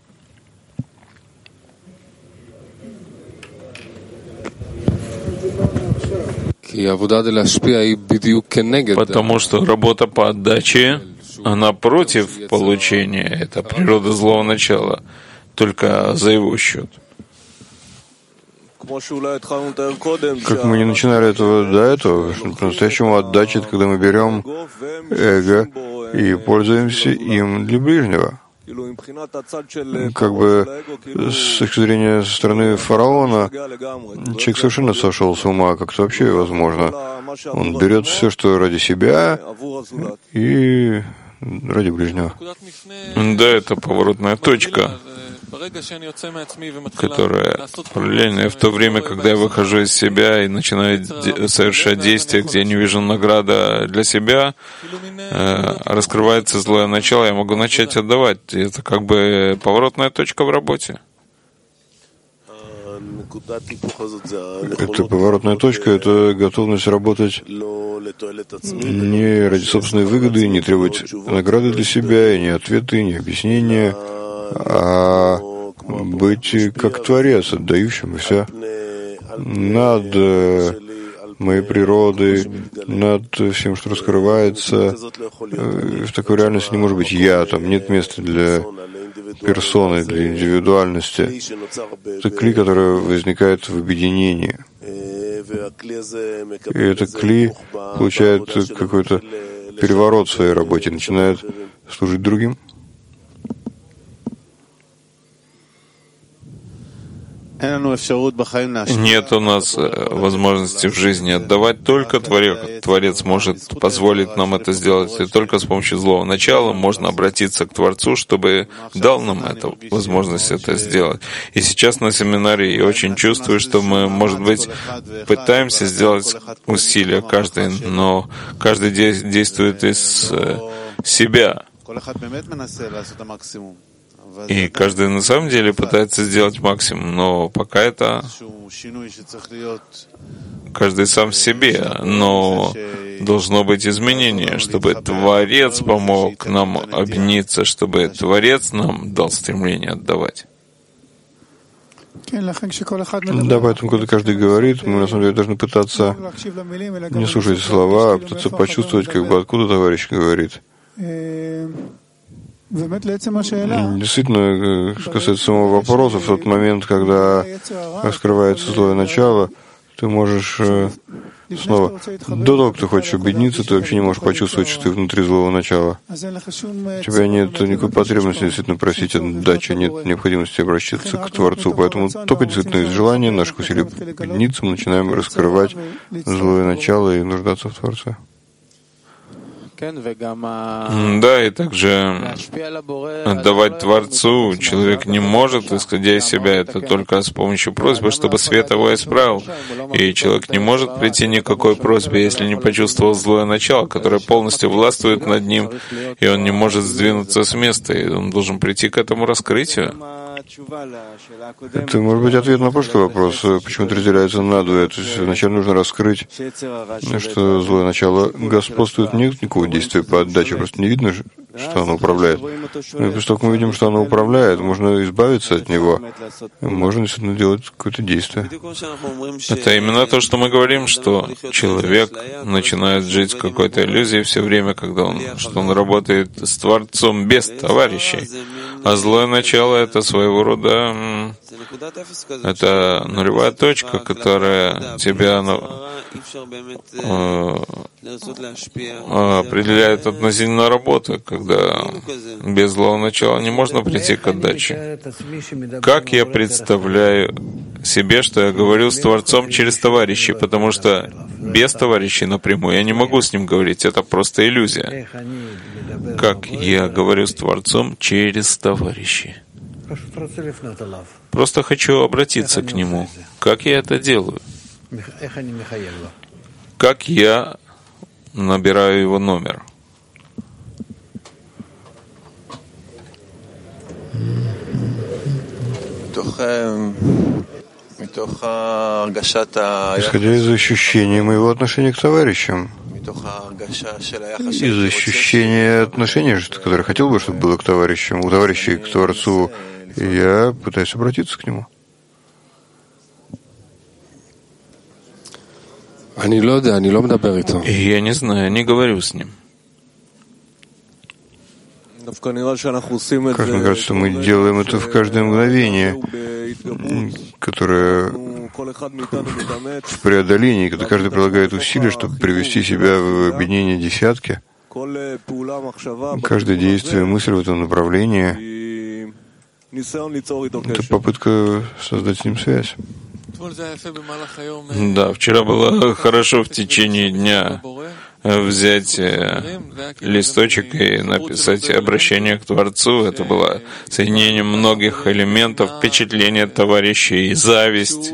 Потому что работа по отдаче, она против получения, это природа злого начала, только за его счет. Как мы не начинали этого до этого, по-настоящему отдача — это когда мы берем эго и пользуемся им для ближнего. Как бы с точки зрения со стороны фараона, человек совершенно сошел с ума, как-то вообще возможно. Он берет все, что ради себя, и ради ближнего. Да, это поворотная точка, которая параллельная в то время, когда я выхожу из себя и начинаю де- совершать действия, где я не вижу награда для себя, э, раскрывается злое начало, я могу начать отдавать. И это как бы поворотная точка в работе. Это поворотная точка, это готовность работать не ради собственной выгоды, не требовать награды для себя, и не ответы, не объяснения, а быть как Творец, отдающим все над моей природой, над всем, что раскрывается. В такой реальности не может быть я, там нет места для персоны, для индивидуальности. Это кли, который возникает в объединении. И этот кли получает какой-то переворот в своей работе, начинает служить другим. Нет у нас возможности в жизни отдавать, только Творец, Творец может позволить нам это сделать, и только с помощью злого начала можно обратиться к Творцу, чтобы дал нам эту возможность это сделать. И сейчас на семинаре я очень чувствую, что мы, может быть, пытаемся сделать усилия каждый, но каждый действует из себя. И каждый на самом деле пытается сделать максимум, но пока это каждый сам в себе, но должно быть изменение, чтобы Творец помог нам объединиться, чтобы Творец нам дал стремление отдавать. Да, поэтому, когда каждый говорит, мы на самом деле должны пытаться не слушать слова, а пытаться почувствовать, как бы откуда товарищ говорит. Действительно, что касается самого вопроса, в тот момент, когда раскрывается злое начало, ты можешь снова, до того, как ты хочешь объединиться, ты вообще не можешь почувствовать, что ты внутри злого начала. У тебя нет никакой потребности действительно просить отдачи, нет необходимости обращаться к Творцу. Поэтому только действительно из желания наших усилий объединиться мы начинаем раскрывать злое начало и нуждаться в Творце. Да, и также отдавать Творцу человек не может, исходя из себя, это только с помощью просьбы, чтобы свет его исправил. И человек не может прийти ни к какой просьбе, если не почувствовал злое начало, которое полностью властвует над ним, и он не может сдвинуться с места, и он должен прийти к этому раскрытию. Это может быть ответ на прошлый вопрос, почему это разделяется на двое. То есть вначале нужно раскрыть, что злое начало господствует, нет никакого действия по отдаче, просто не видно, что оно управляет. И после того, как мы видим, что оно управляет, можно избавиться от него, можно действительно делать какое-то действие. Это именно то, что мы говорим, что человек начинает жить в какой-то иллюзии все время, когда он, что он работает с Творцом без товарищей. А злое начало — это своего рода, это нулевая точка, которая тебя э, определяет относительно работы, когда без злого начала не можно прийти к отдаче. Как я представляю себе, что я говорю с Творцом через товарищей, потому что без товарищей напрямую я не могу с ним говорить, это просто иллюзия. Как я говорю с Творцом через товарищей? Просто хочу обратиться к Нему. Как я это делаю? Как я набираю Его номер? Исходя из ощущения моего отношения к товарищам, из ощущения отношения, которое хотел бы, чтобы было к товарищам, у товарищей к Творцу, я пытаюсь обратиться к Нему. Я не знаю, не говорю с Ним. Как мне кажется, что мы делаем это в каждое мгновение, которое в преодолении, когда каждый прилагает усилия, чтобы привести себя в объединение десятки. Каждое действие, мысль в этом направлении — это попытка создать с ним связь. Да, вчера было хорошо в течение дня взять листочек и написать обращение к Творцу. Это было соединение многих элементов, впечатления товарищей, зависть,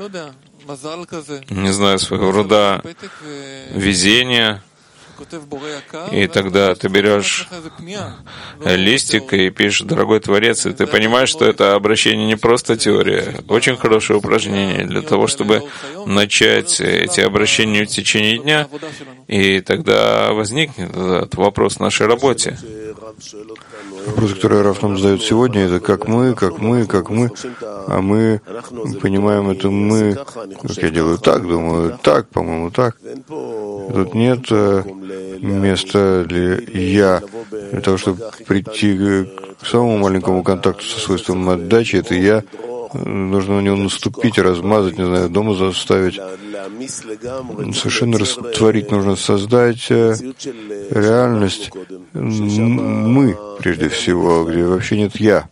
не знаю, своего рода везение. И тогда ты берешь листик и пишешь «Дорогой Творец», и ты понимаешь, что это обращение не просто теория, очень хорошее упражнение для того, чтобы начать эти обращения в течение дня, и тогда возникнет этот вопрос в нашей работе. Вопрос, который Раф нам задает сегодня, это как мы, как мы, как мы, а мы понимаем это мы, как я делаю так, думаю так, по-моему, так. Тут нет места для «я», для того, чтобы прийти к самому маленькому контакту со свойством отдачи, это «я». Нужно на него наступить, размазать, не знаю, дома заставить. Совершенно растворить нужно, создать реальность «мы», прежде всего, где вообще нет «я».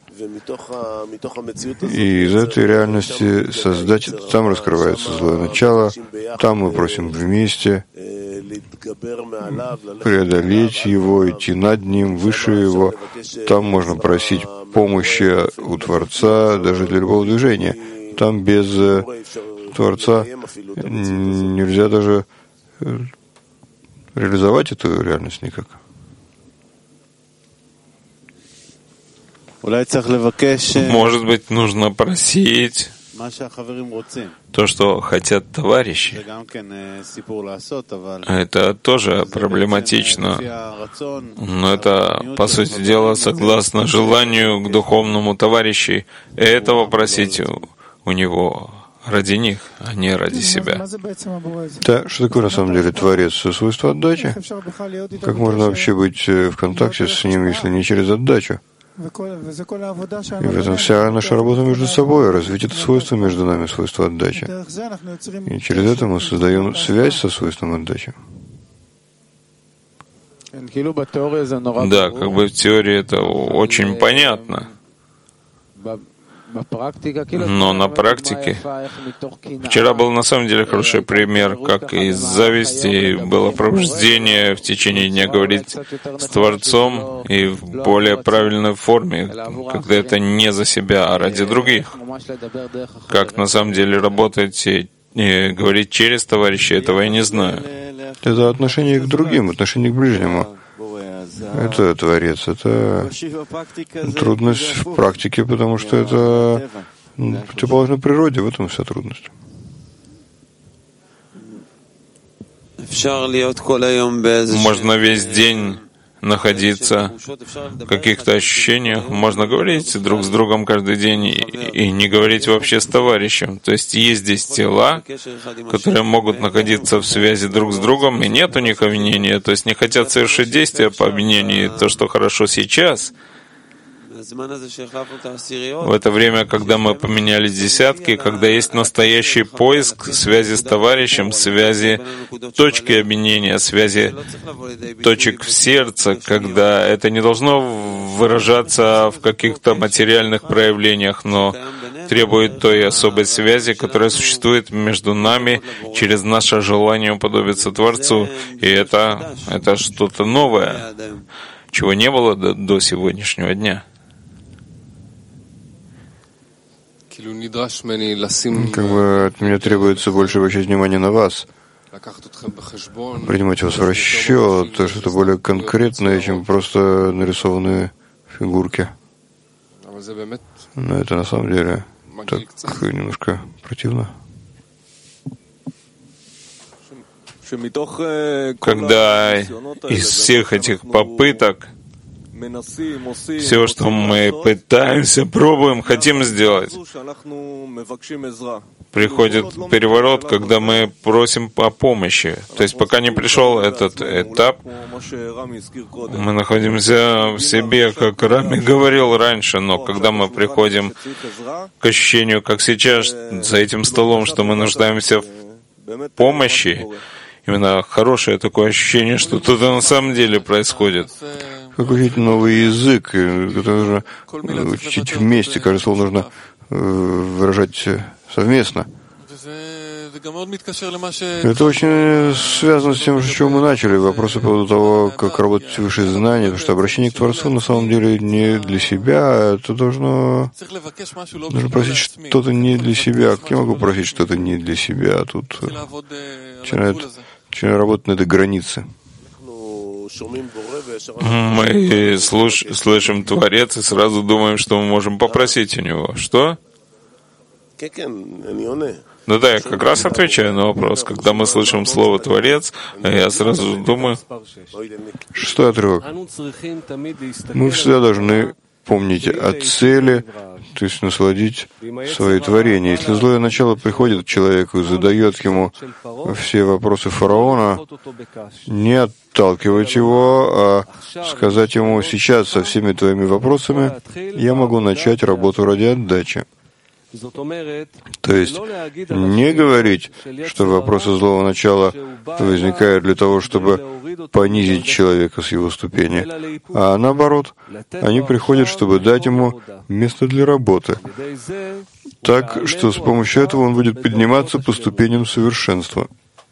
И из этой реальности создать, там раскрывается злое начало, там мы просим вместе преодолеть его, идти над ним, выше его. Там можно просить помощи у Творца даже для любого движения. Там без Творца нельзя даже реализовать эту реальность никак. Может быть, нужно просить то, что хотят товарищи. Это тоже проблематично. Но это, по сути дела, согласно желанию к духовному товарищу, этого просить у, у него ради них, а не ради себя. Да, что такое на самом деле Творец? Свойство отдачи? Как можно вообще быть в контакте с ним, если не через отдачу? И в этом вся наша работа между собой, развить это свойство между нами, свойство отдачи. И через это мы создаем связь со свойством отдачи. Да, как бы в теории это очень понятно. Но на практике вчера был на самом деле хороший пример, как из зависти было пробуждение в течение дня говорить с Творцом и в более правильной форме, когда это не за себя, а ради других. Как на самом деле работать и говорить через товарища, этого я не знаю. Это отношение к другим, отношение к ближнему. Это Творец, это трудность в практике, потому что это противоположно природе, в этом вся трудность. Можно весь день находиться в каких-то ощущениях, можно говорить друг с другом каждый день и, и не говорить вообще с товарищем. То есть есть здесь тела, которые могут находиться в связи друг с другом, и нет у них обвинения, то есть не хотят совершить действия по обвинению, то, что хорошо сейчас. В это время, когда мы поменялись десятки, когда есть настоящий поиск связи с товарищем, связи точки объединения, связи точек в сердце, когда это не должно выражаться в каких-то материальных проявлениях, но требует той особой связи, которая существует между нами через наше желание уподобиться Творцу. И это, это что-то новое, чего не было до, до сегодняшнего дня. Как бы от меня требуется больше обращать внимание на вас, принимать вас в расчет, то, что это более конкретное, чем просто нарисованные фигурки. Но это на самом деле так немножко противно. Когда из всех этих попыток все, что мы пытаемся, пробуем, хотим сделать, приходит переворот, когда мы просим о помощи. То есть пока не пришел этот этап, мы находимся в себе, как Рами говорил раньше, но когда мы приходим к ощущению, как сейчас, за этим столом, что мы нуждаемся в помощи, именно хорошее такое ощущение, что что-то на самом деле происходит. Как учить новый язык, который нужно учить вместе, каждое слово нужно выражать совместно. Это очень связано с тем, с чего мы начали. Вопросы по поводу того, как работать высшие знания, потому что обращение к Творцу на самом деле не для себя, это должно, нужно просить что-то не для себя. Как я могу просить что-то не для себя? Тут начинает, начинает работать на этой границе. Мы слуш, слышим Творец и сразу думаем, что мы можем попросить у него. Что? Ну да, я как раз отвечаю на вопрос. Когда мы слышим слово «Творец», я сразу думаю... Шестой отрывок. Мы всегда должны помнить о цели, то есть насладить свои творения. Если злое начало приходит к человеку и задает ему все вопросы фараона, не отталкивать его, а сказать ему: сейчас со всеми твоими вопросами я могу начать работу ради отдачи. То есть не говорить, что вопросы злого начала возникают для того, чтобы понизить человека с его ступени, а наоборот, они приходят, чтобы дать ему место для работы, так что с помощью этого он будет подниматься по ступеням совершенства.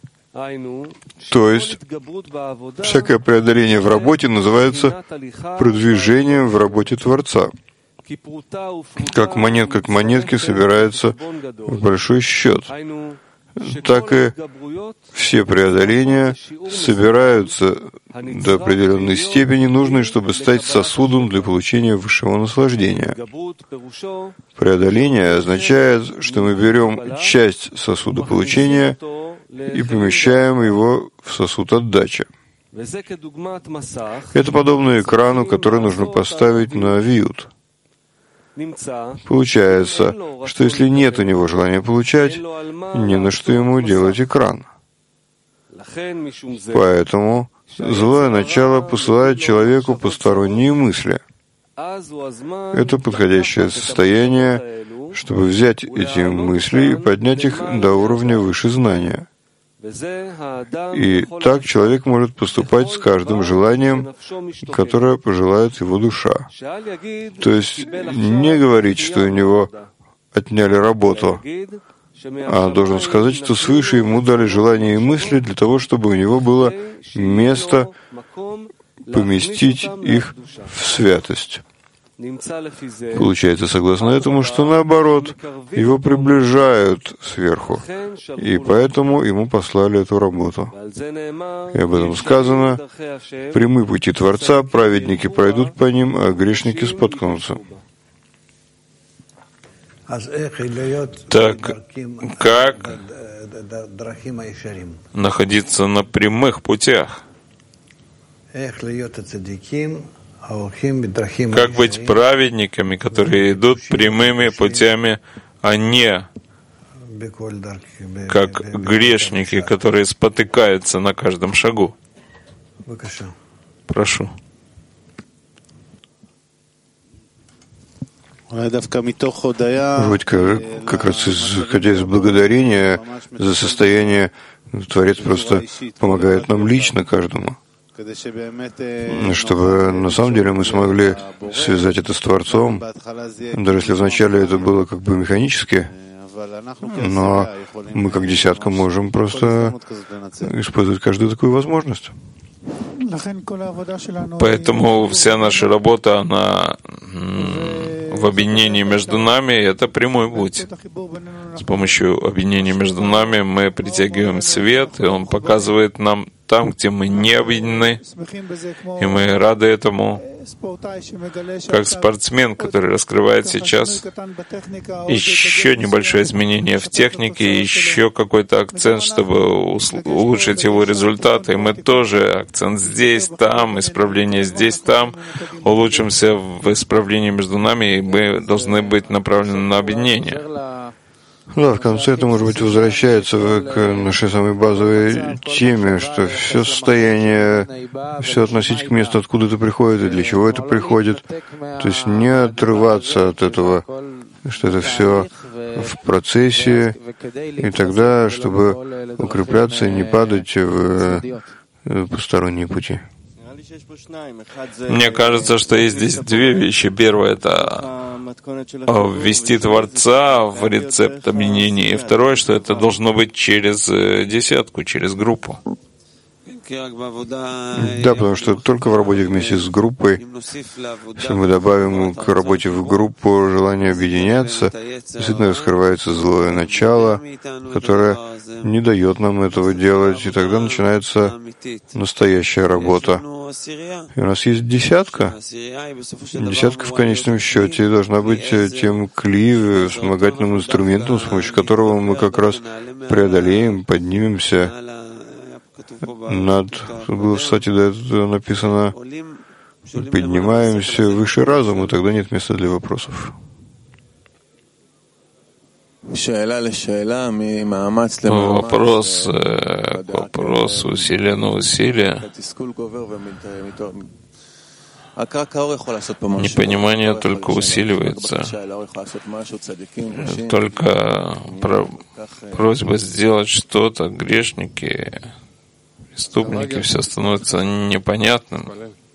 То есть всякое преодоление в работе называется продвижением в работе Творца. Как монетка к монетке собирается в большой счет, так и все преодоления собираются до определенной степени, нужной, чтобы стать сосудом для получения высшего наслаждения. Преодоление означает, что мы берем часть сосуда получения и помещаем его в сосуд отдачи. Это подобно экрану, который нужно поставить на виют. Получается, что если нет у него желания получать, не на что ему делать экран. Поэтому злое начало посылает человеку посторонние мысли. это подходящее состояние, чтобы взять эти мысли и поднять их до уровня выше знания. И так человек может поступать с каждым желанием, которое пожелает его душа. То есть не говорить, что у него отняли работу, а должен сказать, что свыше ему дали желания и мысли для того, чтобы у него было место поместить их в святость. Получается, согласно этому, что наоборот, его приближают сверху, и поэтому ему послали эту работу. И об этом сказано: прямые пути Творца, праведники пройдут по ним, а грешники споткнутся. Так, как находиться на прямых путях? Как быть праведниками, которые идут прямыми путями, а не как грешники, которые спотыкаются на каждом шагу? Прошу. Может быть, как, как раз исходя из благодарения за состояние, Творец просто помогает нам лично, каждому, чтобы на самом деле мы смогли связать это с Творцом, даже если вначале это было как бы механически, но мы как десятка можем просто использовать каждую такую возможность. Поэтому вся наша работа, она в объединении между нами, это прямой путь. С помощью объединения между нами мы притягиваем свет, и он показывает нам там, где мы не объединены, и мы рады этому, как спортсмен, который раскрывает сейчас еще небольшое изменение в технике, еще какой-то акцент, чтобы улучшить его результаты. И мы тоже акцент здесь, там, исправление здесь, там, улучшимся в исправлении между нами, и мы должны быть направлены на объединение. Да, в конце это, может быть, возвращается к нашей самой базовой теме, что все состояние, все относить к месту, откуда это приходит и для чего это приходит. То есть не отрываться от этого, что это все в процессе, и тогда, чтобы укрепляться и не падать в посторонние пути. Мне кажется, что есть здесь две вещи. Первое — это ввести Творца в рецепт объединения. И второе, что это должно быть через десятку, через группу. Да, потому что только в работе вместе с группой, если мы добавим к работе в группу желание объединяться, действительно раскрывается злое начало, которое не дает нам этого делать, и тогда начинается настоящая работа. И у нас есть десятка. Десятка в конечном счете должна быть тем кли, вспомогательным инструментом, с помощью которого мы как раз преодолеем, поднимемся над, было, кстати, да, это написано, поднимаемся выше разума, и тогда нет места для вопросов. Вопрос к вопросу, усилие на усилие. Непонимание только усиливается. Только просьба сделать что-то, грешники, преступники, все становится непонятным.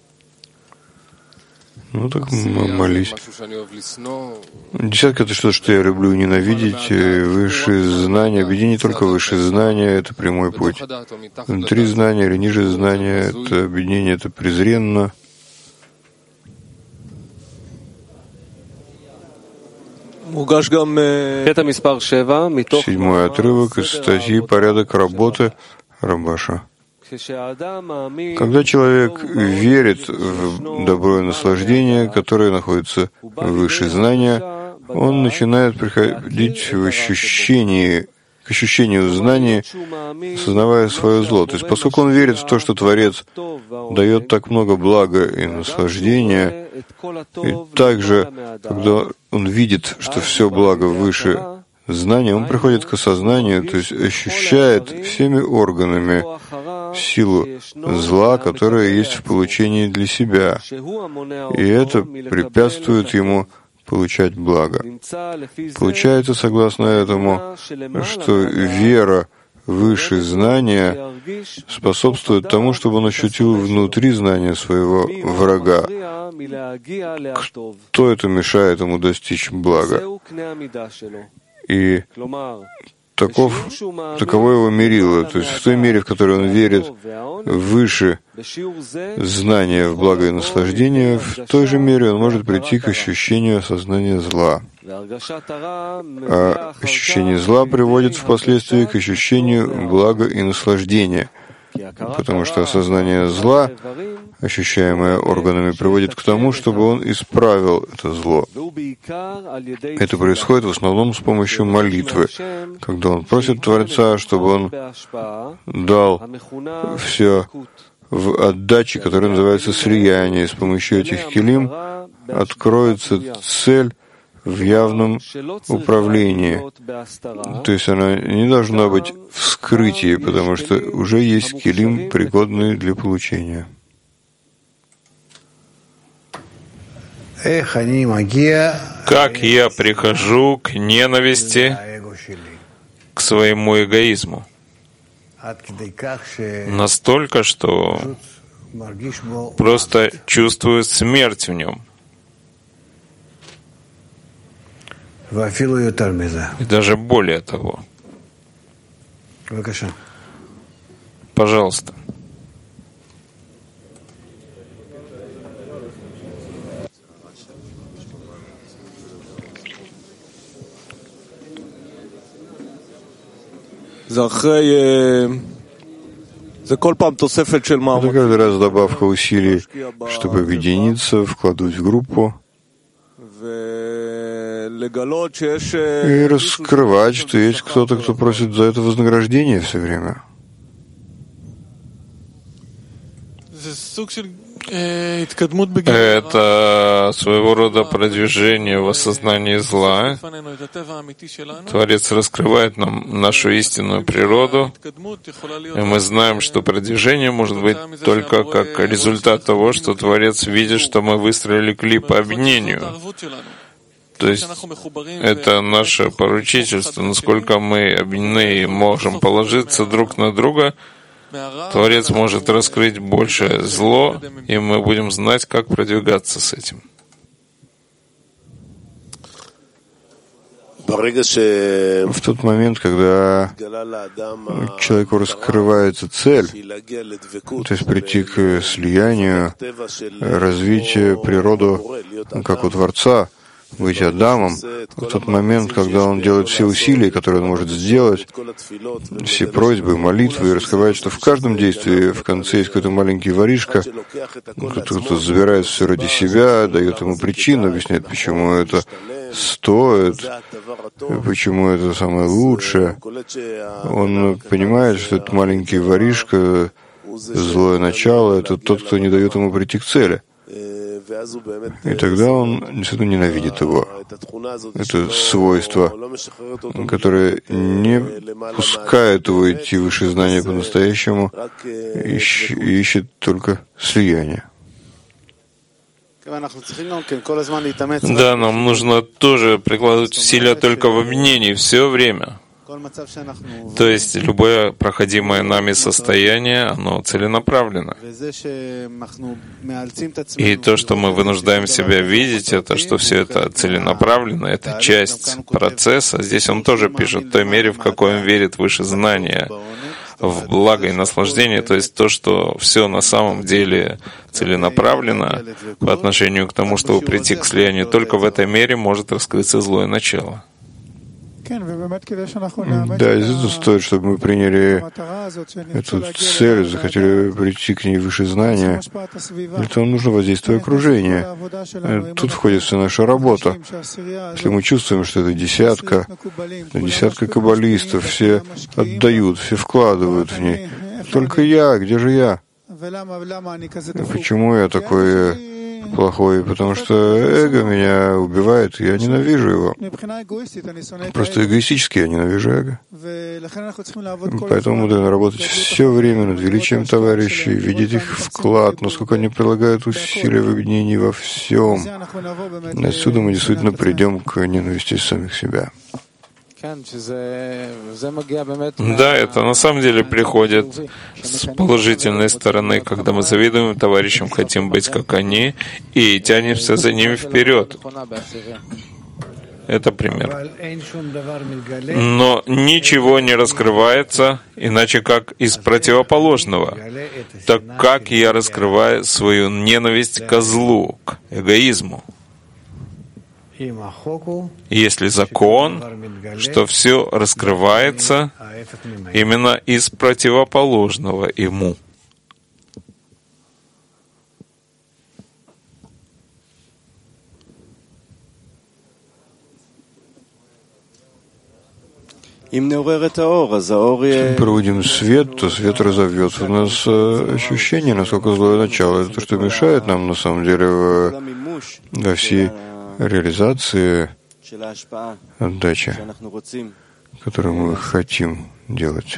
Ну так молись. Десятка — это что-то, что я люблю ненавидеть. Высшие знания, объединение только высшие знания — это прямой путь. Внутри знания или ниже знания — это объединение, это презренно. Седьмой отрывок из статьи «Порядок работы» Рабаша. Когда человек верит в добро и наслаждение, которое находится выше знания, он начинает приходить в ощущение, к ощущению знания, осознавая свое зло. То есть, поскольку он верит в то, что Творец дает так много блага и наслаждения, и также, когда он видит, что все благо выше знания, он приходит к осознанию, то есть ощущает всеми органами, силу зла, которая есть в получении для себя, и это препятствует ему получать благо. Получается, согласно этому, что вера выше знания способствует тому, чтобы он ощутил внутри знания своего врага. Кто это мешает ему достичь блага? И таков, таково его мерило. То есть в той мере, в которой он верит выше знания в благо и наслаждение, в той же мере он может прийти к ощущению осознания зла. А ощущение зла приводит впоследствии к ощущению блага и наслаждения, потому что осознание зла, ощущаемое органами, приводит к тому, чтобы он исправил это зло. Это происходит в основном с помощью молитвы, когда он просит Творца, чтобы он дал все в отдаче, которая называется слияние. С помощью этих килим откроется цель в явном управлении. То есть она не должна быть в скрытии, потому что уже есть килим, пригодные для получения. Как я прихожу к ненависти, к своему эгоизму? Настолько, что просто чувствую смерть в нем. И даже более того. Пожалуйста. Это каждый раз добавка усилий, чтобы объединиться, вкладывать в группу и раскрывать, что есть кто-то, кто просит за это вознаграждение все время. Это своего рода продвижение в осознании зла. Творец раскрывает нам нашу истинную природу, и мы знаем, что продвижение может быть только как результат того, что Творец видит, что мы выстроили клип по объединению. То есть это наше поручительство, насколько мы объединены и можем положиться друг на друга. Творец может раскрыть большее зло, и мы будем знать, как продвигаться с этим. В тот момент, когда человеку раскрывается цель, то есть прийти к слиянию, развить природу как у Творца, быть Адамом, в тот момент, когда он делает все усилия, которые он может сделать, все просьбы, молитвы, и раскрывает, что в каждом действии в конце есть какой-то маленький воришка, кто-то забирает все ради себя, дает ему причину, объясняет, почему это стоит, почему это самое лучшее. Он понимает, что этот маленький воришка, злое начало, это тот, кто не дает ему прийти к цели. И тогда он действительно ненавидит его. Это свойство, которое не пускает его идти выше знания по-настоящему, ищ, ищет только слияние. Да, нам нужно тоже прикладывать усилия только в объединении все время. То есть любое проходимое нами состояние, оно целенаправленно. И то, что мы вынуждаем себя видеть, это что все это целенаправленно, это часть процесса. Здесь он тоже пишет в той мере, в какой он верит выше знания, в благо и наслаждение, то есть то, что все на самом деле целенаправленно по отношению к тому, чтобы прийти к слиянию, только в этой мере может раскрыться злое начало. Да, действительно стоит, чтобы мы приняли эту цель, захотели прийти к ней выше знания. Для этого нужно воздействие окружения. Тут входит вся наша работа. Если мы чувствуем, что это десятка, десятка каббалистов, все отдают, все вкладывают в ней. Только я, где же я? Почему я такой плохой, потому что эго меня убивает, я ненавижу его. Просто эгоистически я ненавижу эго. Поэтому мы должны работать все время над величием товарищей, видеть их вклад, насколько они прилагают усилия в объединении во всем. И отсюда мы действительно придем к ненависти самих себя. Да, это на самом деле приходит с положительной стороны, когда мы завидуем товарищам, хотим быть как они, и тянемся за ними вперед. Это пример. Но ничего не раскрывается, иначе как из противоположного. Так как я раскрываю свою ненависть к злу, к эгоизму? Если закон, что все раскрывается именно из противоположного ему. Если проводим свет, то свет разовьет в нас ощущение, насколько злое начало. Это то, что мешает нам, на самом деле, в, во всей реализации отдачи, которую мы хотим делать.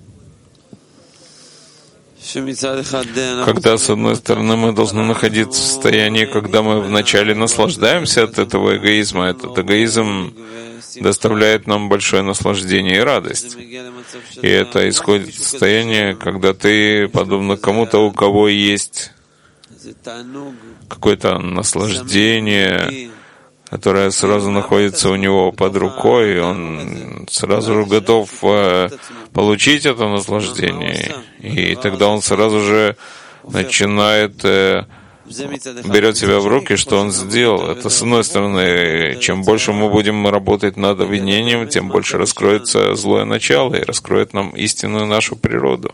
Когда, с одной стороны, мы должны находиться в состоянии, когда мы вначале наслаждаемся от этого эгоизма, этот эгоизм доставляет нам большое наслаждение и радость. И это исходит из состояния, когда ты, подобно кому-то, у кого есть какое-то наслаждение, которое сразу находится у него под рукой, и он сразу же готов э, получить это наслаждение. И тогда он сразу же начинает, э, берет себя в руки, что он сделал. Это с одной стороны, чем больше мы будем работать над обвинением, тем больше раскроется злое начало и раскроет нам истинную нашу природу.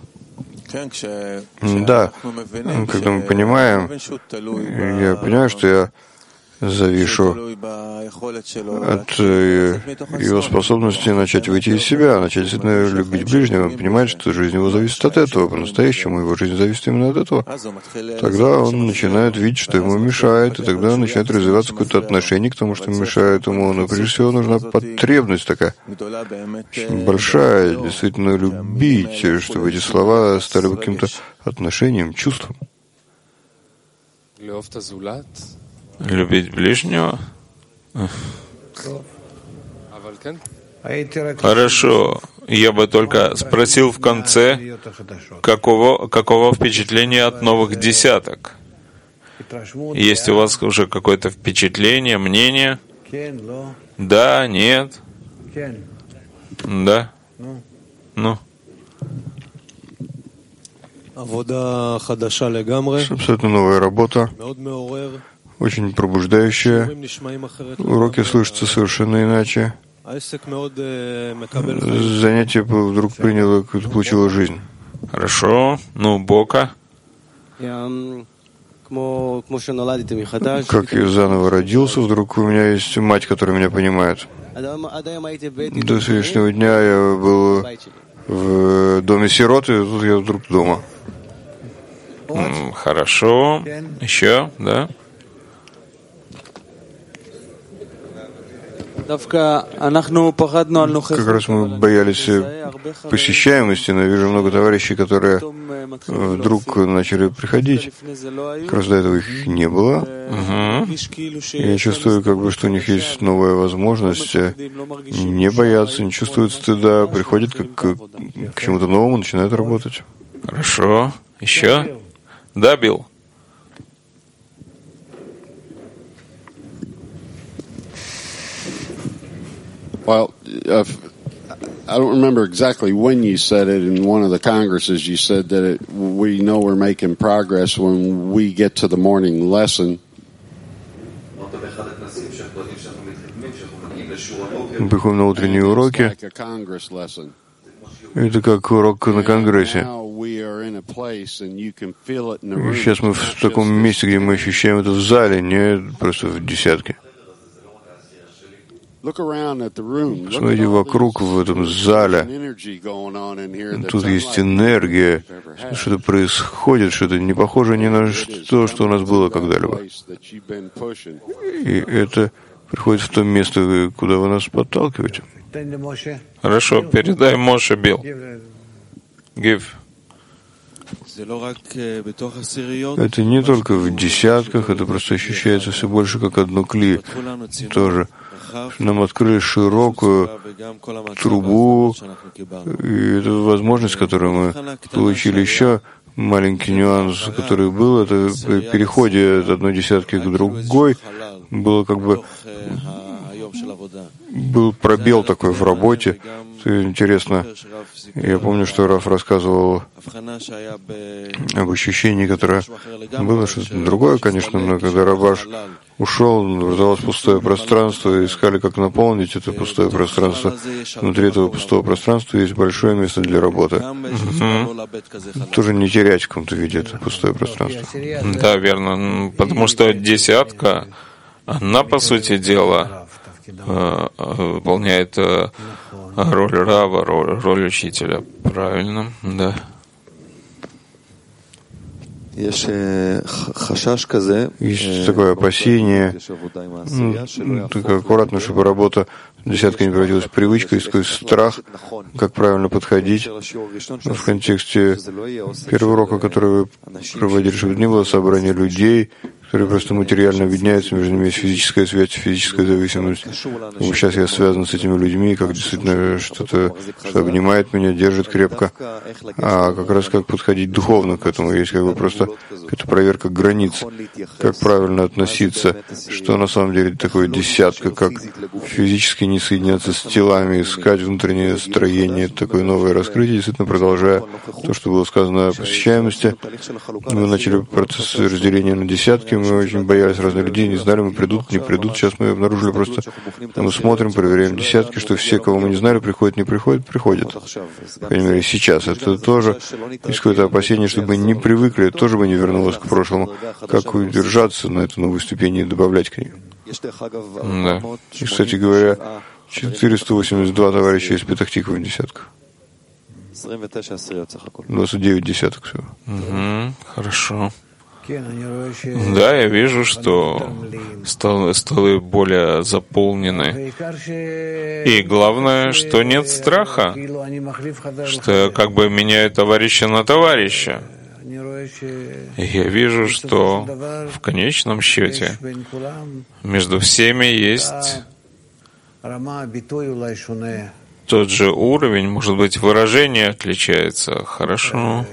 Да, когда мы понимаем, я понимаю, что я завишу от его способности начать выйти из себя, начать действительно любить ближнего, он понимает, что жизнь его зависит от этого, по-настоящему его жизнь зависит именно от этого. Тогда он начинает видеть, что ему мешает, и тогда начинает развиваться какое-то отношение к тому, что мешает ему. Но прежде всего нужна потребность такая, очень большая, действительно любить, чтобы эти слова стали каким-то отношением, чувством. Любить ближнего? Хорошо. Я бы только спросил в конце, какого, какого впечатления от новых десяток? Есть у вас уже какое-то впечатление, мнение? Да, нет? Да? Ну? Абсолютно новая работа. Очень пробуждающая. Уроки слышатся совершенно иначе. Занятие вдруг приняло, получило жизнь. Хорошо. Ну, Бока. Как я заново родился, вдруг у меня есть мать, которая меня понимает. До сегодняшнего дня я был в доме сирот, и тут я вдруг дома. Хорошо. Еще, да? Как раз мы боялись посещаемости, но я вижу много товарищей, которые вдруг начали приходить. Как раз до этого их не было. Угу. Я чувствую, как бы, что у них есть новая возможность не бояться, не чувствуют стыда, приходят как к, к чему-то новому, начинают работать. Хорошо. Еще? Да, Билл? Well, uh, I don't remember exactly when you said it. In one of the congresses, you said that it, we know we're making progress when we get to the morning lesson. Мы приходим на утренние уроки. Это как урок на Конгрессе. Сейчас мы в таком месте, где мы ощущаем это в зале, не просто в десятке. Смотрите вокруг в этом зале. Тут есть энергия, что-то происходит, что-то не похоже ни на то, что у нас было когда-либо. И это приходит в то место, куда вы нас подталкиваете. Хорошо, передай Моше, Билл. Give. Это не только в десятках, это просто ощущается все больше как одно кли тоже. Нам открыли широкую трубу, и это возможность, которую мы получили. Еще маленький нюанс, который был, это при переходе от одной десятки к другой, было как бы был пробел такой в работе. Это интересно. Я помню, что Раф рассказывал об ощущении, которое было что-то другое, конечно, но когда Рабаш ушел, раздалось пустое пространство, искали, как наполнить это пустое пространство. Внутри этого пустого пространства есть большое место для работы. Mm-hmm. Тоже не терять в каком-то виде это пустое пространство. Да, верно. Потому что десятка, она, по сути дела, выполняет роль рава, роль, роль учителя. Правильно, да. Есть такое опасение, ну, только аккуратно, чтобы работа десятка не превратилась в привычку, есть такой страх, как правильно подходить в контексте первого урока, который вы проводили, чтобы не было собрания людей, которые просто материально объединяются, между ними есть физическая связь, физическая зависимость. И сейчас я связан с этими людьми, как действительно что-то, что обнимает меня, держит крепко. А как раз как подходить духовно к этому, есть как бы просто какая-то проверка границ, как правильно относиться, что на самом деле такое десятка, как физически не соединяться с телами, искать внутреннее строение, это такое новое раскрытие, действительно продолжая то, что было сказано о посещаемости. Мы начали процесс разделения на десятки, мы очень боялись разных людей, не знали, мы придут, не придут. Сейчас мы обнаружили просто, мы смотрим, проверяем десятки, что все, кого мы не знали, приходят, не приходят, приходят. По крайней мере, сейчас. Это тоже есть какое-то опасение, чтобы не привыкли, это тоже бы не вернулось к прошлому. Как удержаться на эту новую ступень и добавлять к ней? Да. И, кстати говоря, четыреста восемьдесят два товарища из Петах-Тиквы в десятках. двадцать девять десяток всего. Угу, хорошо. Да, я вижу, что столы, столы более заполнены. И главное, что нет страха, что я как бы меняю товарища на товарища. И я вижу, что в конечном счете между всеми есть тот же уровень, может быть, выражение отличается. Хорошо.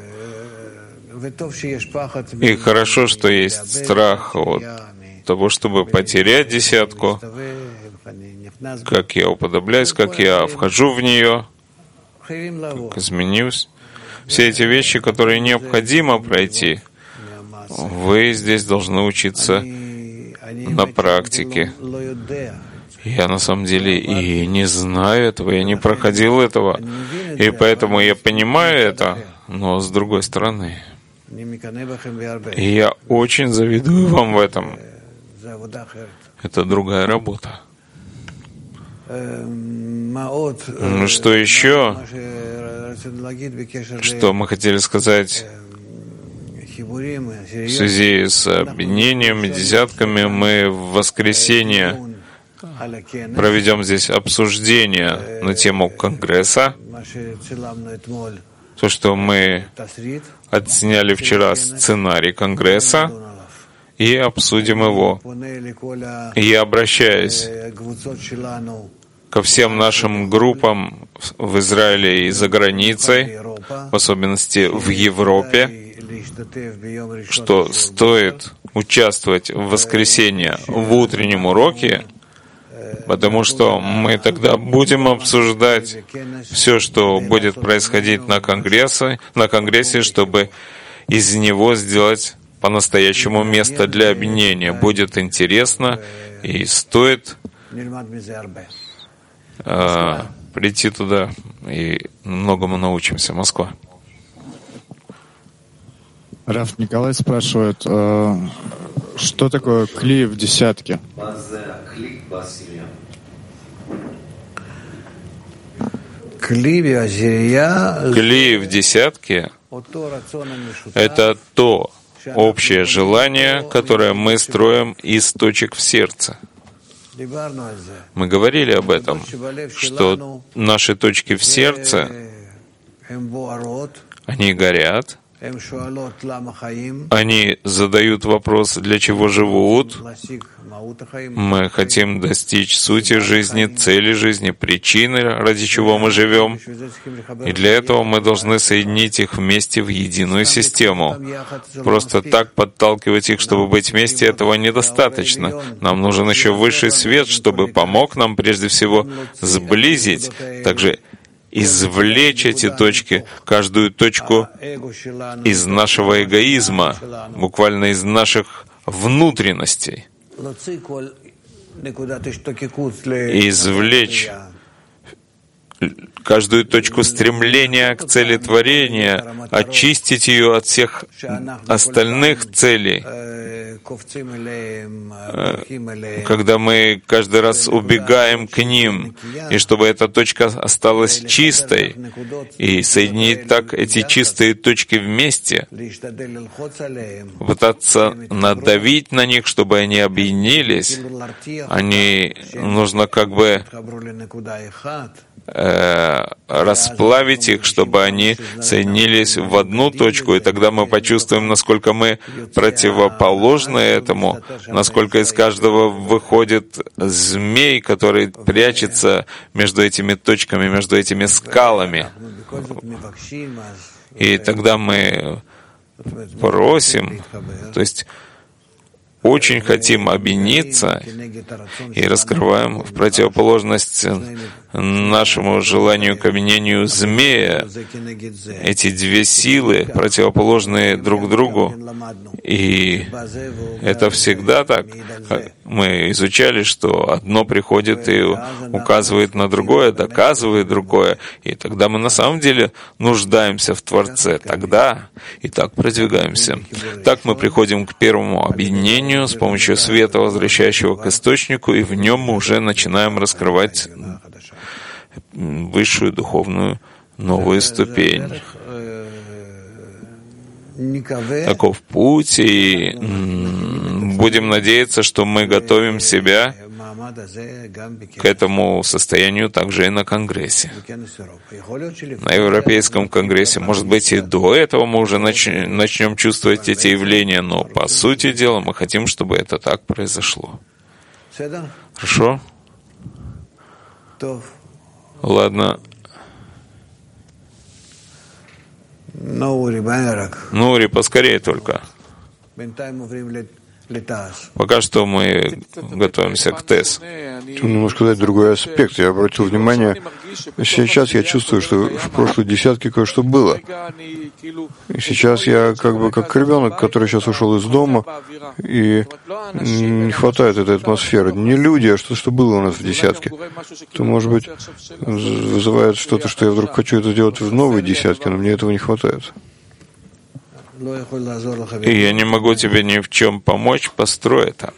И хорошо, что есть страх от того, чтобы потерять десятку, как я уподобляюсь, как я вхожу в нее, как изменюсь. Все эти вещи, которые необходимо пройти, вы здесь должны учиться на практике. Я на самом деле и не знаю этого, я не проходил этого, и поэтому я понимаю это, но с другой стороны, и я очень завидую вам в этом. Это другая работа. Что еще? Что мы хотели сказать в связи с объединением и десятками? Мы в воскресенье проведем здесь обсуждение на тему Конгресса. То, что мы отсняли вчера сценарий Конгресса, и обсудим его. И я обращаюсь ко всем нашим группам в Израиле и за границей, в особенности в Европе, что стоит участвовать в воскресенье в утреннем уроке, потому что мы тогда будем обсуждать все, что будет происходить на конгрессе, на конгрессе, чтобы из него сделать по-настоящему место для объединения. Будет интересно и стоит э, прийти туда, и многому научимся. Москва. Раф Николай спрашивает, э, что такое кли в десятке? Кли в десятке — это то общее желание, которое мы строим из точек в сердце. Мы говорили об этом, что наши точки в сердце, они горят, они задают вопрос, для чего живут. Мы хотим достичь сути жизни, цели жизни, причины, ради чего мы живем. И для этого мы должны соединить их вместе в единую систему. Просто так подталкивать их, чтобы быть вместе, этого недостаточно. Нам нужен еще высший свет, чтобы помог нам прежде всего сблизить, также извлечь эти точки, каждую точку из нашего эгоизма, буквально из наших внутренностей, извлечь каждую точку стремления к цели творения, очистить ее от всех остальных целей. Когда мы каждый раз убегаем к ним, и чтобы эта точка осталась чистой, и соединить так эти чистые точки вместе, пытаться надавить на них, чтобы они объединились, они нужно как бы расплавить их, чтобы они соединились в одну точку, и тогда мы почувствуем, насколько мы противоположны этому, насколько из каждого выходит змей, который прячется между этими точками, между этими скалами. И тогда мы просим, то есть очень хотим объединиться и раскрываем в противоположность нашему желанию к объединению змея эти две силы, противоположные друг другу. И это всегда так. Мы изучали, что одно приходит и указывает на другое, доказывает другое. И тогда мы на самом деле нуждаемся в Творце. Тогда и так продвигаемся. Так мы приходим к первому объединению с помощью света, возвращающего к источнику, и в нем мы уже начинаем раскрывать высшую духовную новую ступень. Таков путь, и будем надеяться, что мы готовим себя к этому состоянию также и на Конгрессе. На Европейском Конгрессе, может быть, и до этого мы уже нач- начнем чувствовать эти явления, но по сути дела мы хотим, чтобы это так произошло. Хорошо? Ладно. Нури, поскорее только. Пока что мы готовимся к ТЭС. Немножко дать другой аспект. Я обратил внимание, сейчас я чувствую, что в прошлой десятке кое-что было. И сейчас я как бы как ребенок, который сейчас ушел из дома, и не хватает этой атмосферы. Не люди, а что, что было у нас в десятке. То, может быть, вызывает что-то, что я вдруг хочу это сделать в новой десятке, но мне этого не хватает. И я не могу тебе ни в чем помочь, построй это.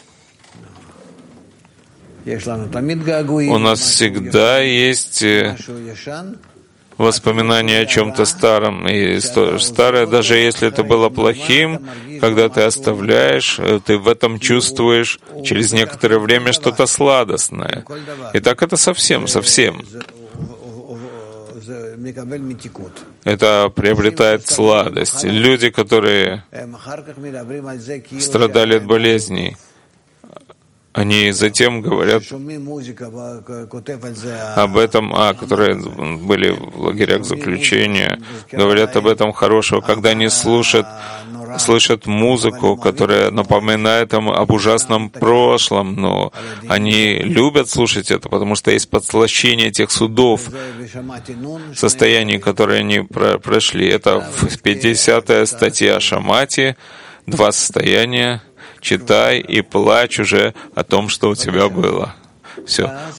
У нас всегда есть воспоминания о чем-то старом. И старое, даже если это было плохим, когда ты оставляешь, ты в этом чувствуешь через некоторое время что-то сладостное. И так это совсем, совсем. Это приобретает сладость. Люди, которые страдали от болезней, они затем говорят об этом, а, которые были в лагерях заключения, говорят об этом хорошего, когда они слушают, слышат музыку, которая напоминает им об ужасном прошлом, но они любят слушать это, потому что есть подслащение тех судов, состояний, которые они про- прошли. Это в пятидесятая статья Шамати, два состояния. Читай и плачь уже о том, что у тебя было. Все.